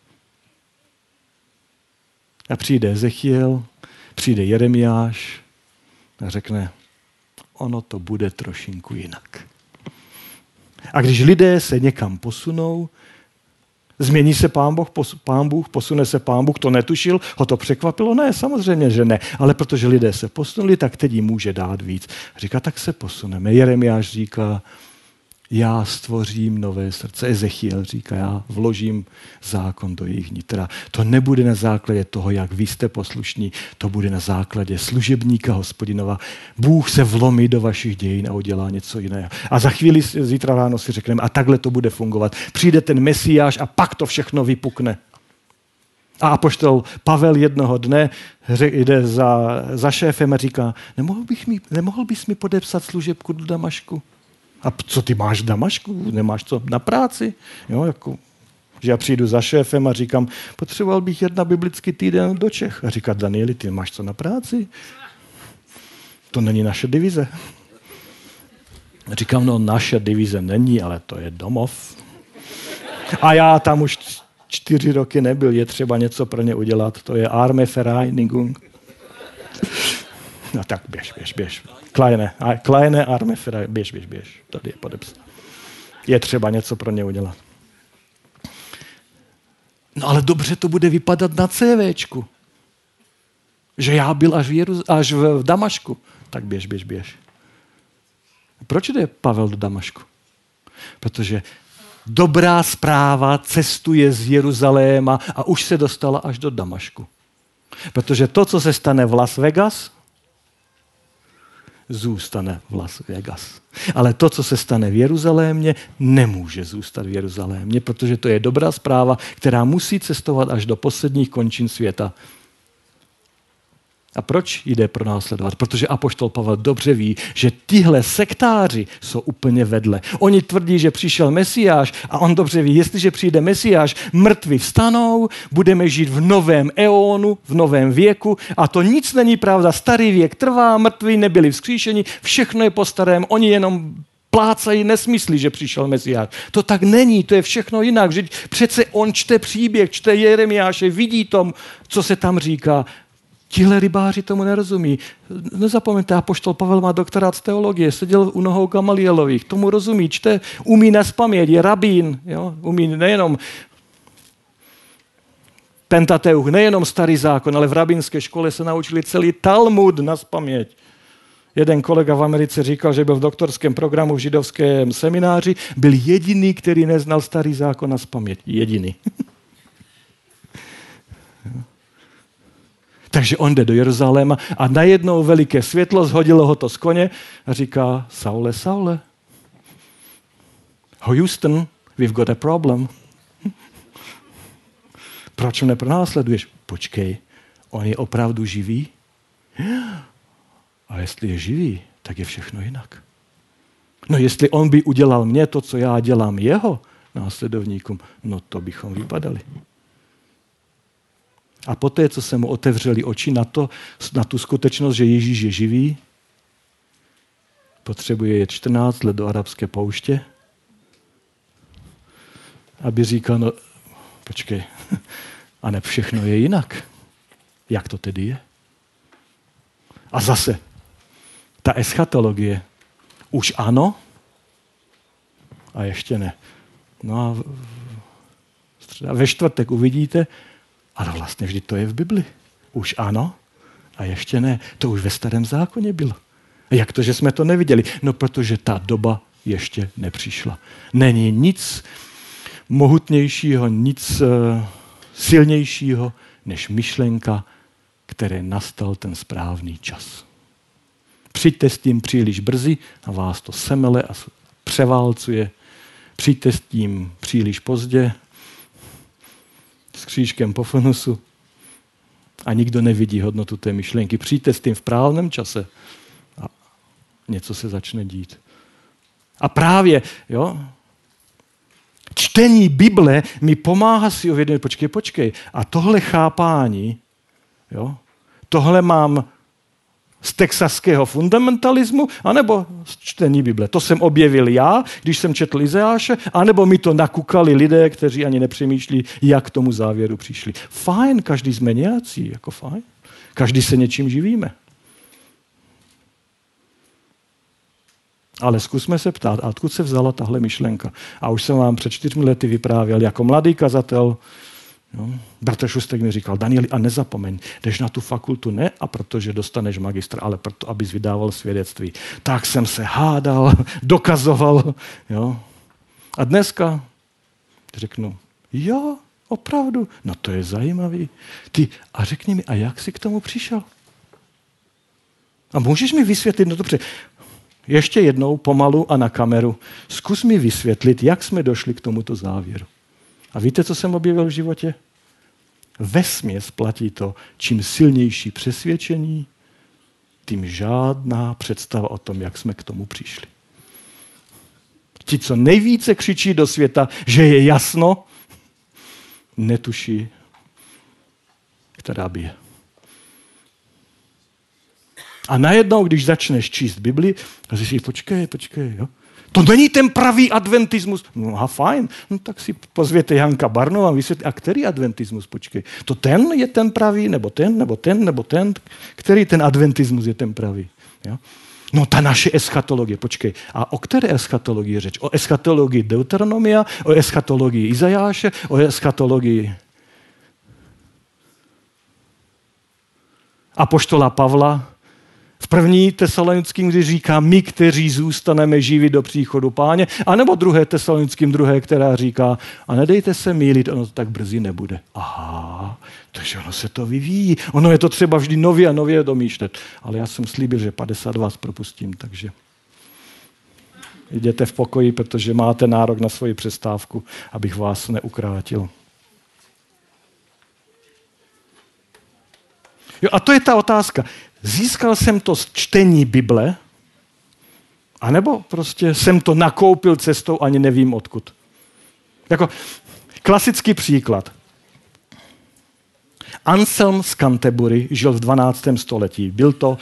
A přijde Ezechiel, přijde Jeremiáš a řekne, ono to bude trošinku jinak. A když lidé se někam posunou, změní se Pán Bůh, posune se Pán Bůh, to netušil, ho to překvapilo? Ne, samozřejmě, že ne. Ale protože lidé se posunuli, tak teď jim může dát víc. Říká, tak se posuneme. Jeremiáš říká, já stvořím nové srdce. Ezechiel říká, já vložím zákon do jejich nitra. To nebude na základě toho, jak vy jste poslušní, to bude na základě služebníka Hospodinova. Bůh se vlomí do vašich dějin a udělá něco jiného. A za chvíli, zítra ráno si řekneme, a takhle to bude fungovat. Přijde ten Mesiáš a pak to všechno vypukne. A apoštol Pavel jednoho dne jde za šéfem a říká, nemohl bys mi podepsat služebku do Damašku? A co ty máš v Damašku? Nemáš co na práci? Jo, jako, že já přijdu za šéfem a říkám, potřeboval bych jet na biblický týden do Čech. A říká, Danieli, ty máš co na práci? To není naše divize. A říkám, no naše divize není, ale to je domov. A já tam už 4 roky nebyl, je třeba něco pro ně udělat. To je Armevereinigung. No tak běž. Kleine Armevereinigung, běž. Tady je podepsat. Je třeba něco pro ně udělat. No ale dobře to bude vypadat na CVčku. Že já byl až v Damašku. Tak běž. Proč jde Pavel do Damašku? Protože dobrá zpráva cestuje z Jeruzaléma a už se dostala až do Damašku. Protože to, co se stane v Las Vegas, zůstane v Las Vegas. Ale to, co se stane v Jeruzalémě, nemůže zůstat v Jeruzalémě, protože to je dobrá zpráva, která musí cestovat až do posledních končin světa. A proč jde pronásledovat? Protože apoštol Pavel dobře ví, že tyhle sektáři jsou úplně vedle. Oni tvrdí, že přišel Mesiáš a on dobře ví, jestliže přijde Mesiáš, mrtví vstanou, budeme žít v novém eonu, v novém věku a to nic není pravda. Starý věk trvá, mrtví nebyli vzkříšeni, všechno je po starém, oni jenom plácají nesmysly, že přišel Mesiáš. To tak není, to je všechno jinak. Přece on čte příběh, čte Jeremiáše, vidí tom, co se tam říká. Tihle rybáři tomu nerozumí. Nezapomeňte, apoštol Pavel má doktorát z teologie, seděl u nohou Gamalielových, tomu rozumí, čte, umí nazpaměť, je rabín, jo? Umí nejenom Pentateuch, nejenom starý zákon, ale v rabínské škole se naučili celý Talmud nazpaměť. Jeden kolega v Americe říkal, že byl v doktorském programu v židovském semináři, byl jediný, který neznal starý zákon nazpaměť. Jediný. Takže on jde do Jeruzaléma a najednou veliké světlo, zhodilo ho to z koně a říká, Saule, Saule, Houston, we've got a problem. Proč mě pronásleduješ? Počkej, on je opravdu živý? A jestli je živý, tak je všechno jinak. No jestli on by udělal mě to, co já dělám jeho následovníkům, no to bychom vypadali. A poté, co se mu otevřeli oči na tu skutečnost, že Ježíš je živý, potřebuje jet 14 let do arabské pouště, aby říkal, no počkej, a ne všechno je jinak. Jak to tedy je? A zase, ta eschatologie, už ano a ještě ne. No a ve čtvrtek uvidíte, ale vlastně vždy to je v Bibli. Už ano a ještě ne. To už ve starém zákoně bylo. A jak to, že jsme to neviděli? No protože ta doba ještě nepřišla. Není nic mohutnějšího, nic silnějšího, než myšlenka, které nastal ten správný čas. Přijďte s tím příliš brzy a vás to semele a převálcuje. Přijďte s tím příliš pozdě, s křížkem po funusu a nikdo nevidí hodnotu té myšlenky. Přijďte s tím v právném čase a něco se začne dít. A právě, jo, čtení Bible mi pomáhá si uvědomit, počkej, a tohle chápání, jo, tohle mám z texaského fundamentalismu, anebo z čtení Bible. To jsem objevil já, když jsem četl Izajáše, anebo mi to nakukali lidé, kteří ani nepřemýšlí, jak k tomu závěru přišli. Fajn, každý jsme nějací, jako fajn. Každý se něčím živíme. Ale zkusme se ptát, a odkud se vzala tahle myšlenka. A už jsem vám před 4 lety vyprávěl jako mladý kazatel. No, bratr Šustek mi říkal, Danieli, a nezapomeň, jdeš na tu fakultu ne a protože dostaneš magistra, ale proto, abys vydával svědectví. Tak jsem se hádal, dokazoval. Jo. A dneska řeknu, jo, opravdu, no to je zajímavý. A řekni mi, a jak jsi k tomu přišel? A můžeš mi vysvětlit, no dobře, ještě jednou, pomalu a na kameru, zkus mi vysvětlit, jak jsme došli k tomuto závěru. A víte, co jsem objevil v životě? Vesměs platí to, čím silnější přesvědčení, tím žádná představa o tom, jak jsme k tomu přišli. Ti, co nejvíce křičí do světa, že je jasno, netuší, která bije. A najednou, když začneš číst Bibli, a říkáš, počkej, jo. To není ten pravý adventismus. No a fajn, no tak si pozvěte Janka Barnova a vysvětlí, a který adventismus, počkej. To ten je ten pravý, nebo ten, který ten adventismus je ten pravý. Jo? No ta naše eschatologie, počkej. A o které eschatologii je řeč? O eschatologii Deuteronomia, o eschatologii Izajáše, o eschatologii apoštola Pavla, v 1. Tesalonickým, když říká my, kteří zůstaneme živi do příchodu Páně, anebo 2. Tesalonickým 2., která říká a nedejte se mýlit, ono to tak brzy nebude. Aha, takže ono se to vyvíjí. Ono je to třeba vždy nově a nově domýšlet. Ale já jsem slíbil, že 50 vás propustím, takže jděte v pokoji, protože máte nárok na svoji přestávku, abych vás neukrátil. Jo, a to je ta otázka. Získal jsem to z čtení Bible, anebo prostě jsem to nakoupil cestou, ani nevím odkud. Jako klasický příklad. Anselm z Canterbury žil v 12. století. Byl to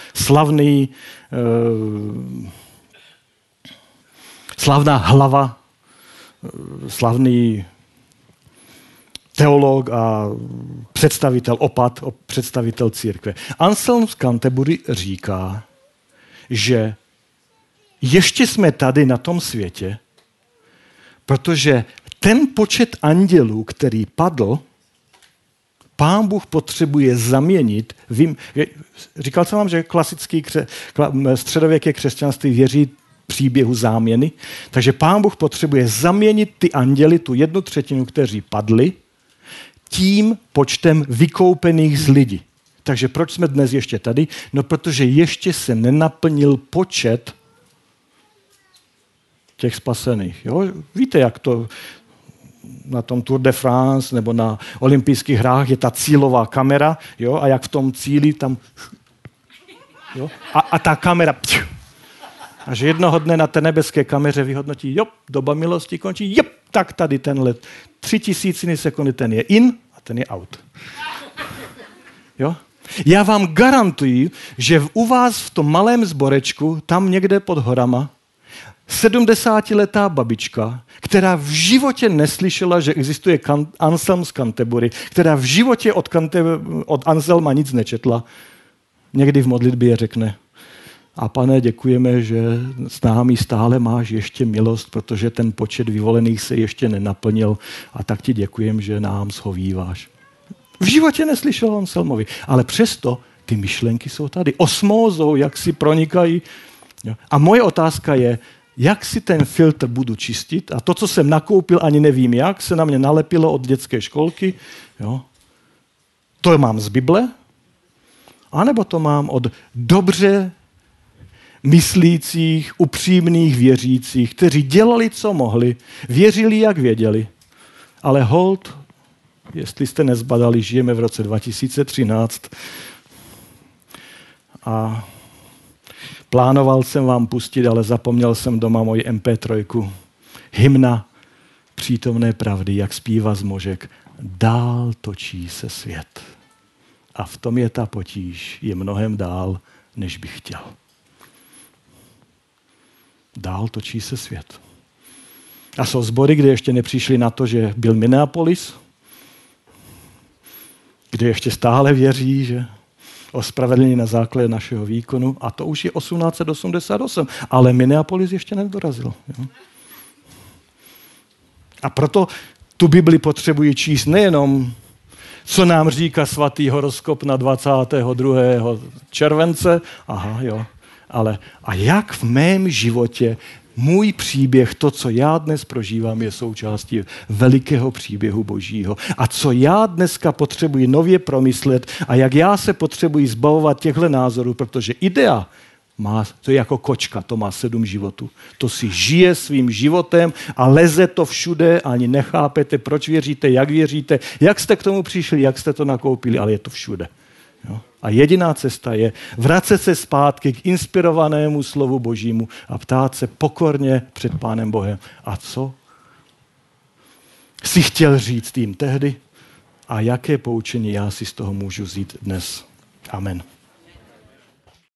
slavná hlava, slavný teolog a představitel, představitel církve. Anselm z Canterbury říká, že ještě jsme tady na tom světě, protože ten počet andělů, který padl, Pán Bůh potřebuje zaměnit. Říkal jsem vám, že středověké křesťanství věří příběhu záměny, takže Pán Bůh potřebuje zaměnit ty anděly, tu 1/3, kteří padli, tím počtem vykoupených z lidí. Takže proč jsme dnes ještě tady? No, protože ještě se nenaplnil počet těch spasených. Jo? Víte, jak to na tom Tour de France nebo na olympijských hrách je ta cílová kamera, jo? A jak v tom cíli tam... Jo? A ta kamera... A že jednoho dne na té nebeské kameře vyhodnotí, jo, doba milosti končí, jo, tak tady ten let. 3000 sekundy ten je in a ten je out. Jo? Já vám garantuji, že u vás v tom malém sborečku, tam někde pod horama, 70letá babička, která v životě neslyšela, že existuje Anselm z Canterbury, která v životě od Anselma nic nečetla, někdy v modlitbě řekne: a Pane, děkujeme, že s námi stále máš ještě milost, protože ten počet vyvolených se ještě nenaplnil, a tak ti děkujem, že nám shovíváš. V životě neslyšel Anselmovi, ale přesto ty myšlenky jsou tady. Osmózou, jak si pronikají. A moje otázka je, jak si ten filtr budu čistit, a to, co jsem nakoupil, ani nevím jak, se na mě nalepilo od dětské školky. Jo. To mám z Bible, anebo to mám od dobře myslících, upřímných věřících, kteří dělali, co mohli, věřili, jak věděli. Ale hold, jestli jste nezbadali, žijeme v roce 2013 a plánoval jsem vám pustit, ale zapomněl jsem doma moji MP3. Hymna přítomné pravdy, jak zpívá Zmožek. Dál točí se svět. A v tom je ta potíž. Je mnohem dál, než bych chtěl. Dál točí se svět. A jsou sbory, kde ještě nepřišli na to, že byl Minneapolis, kde ještě stále věří, že ospravedlnění na základě našeho výkonu, a to už je 1888, ale Minneapolis ještě nedorazil. Jo? A proto tu Bibli potřebuji číst nejenom, co nám říká svatý horoskop na 22. července, ale a jak v mém životě můj příběh, to, co já dnes prožívám, je součástí velikého příběhu Božího. A co já dneska potřebuji nově promyslet a jak já se potřebuji zbavovat těchto názorů, protože idea to je jako kočka, to má 7 životů. To si žije svým životem a leze to všude, ani nechápete, proč věříte, jak jste k tomu přišli, jak jste to nakoupili, ale je to všude. Jo? A jediná cesta je vracet se zpátky k inspirovanému slovu Božímu a ptát se pokorně před Pánem Bohem. A co si chtěl říct jim tehdy a jaké poučení já si z toho můžu vzít dnes. Amen.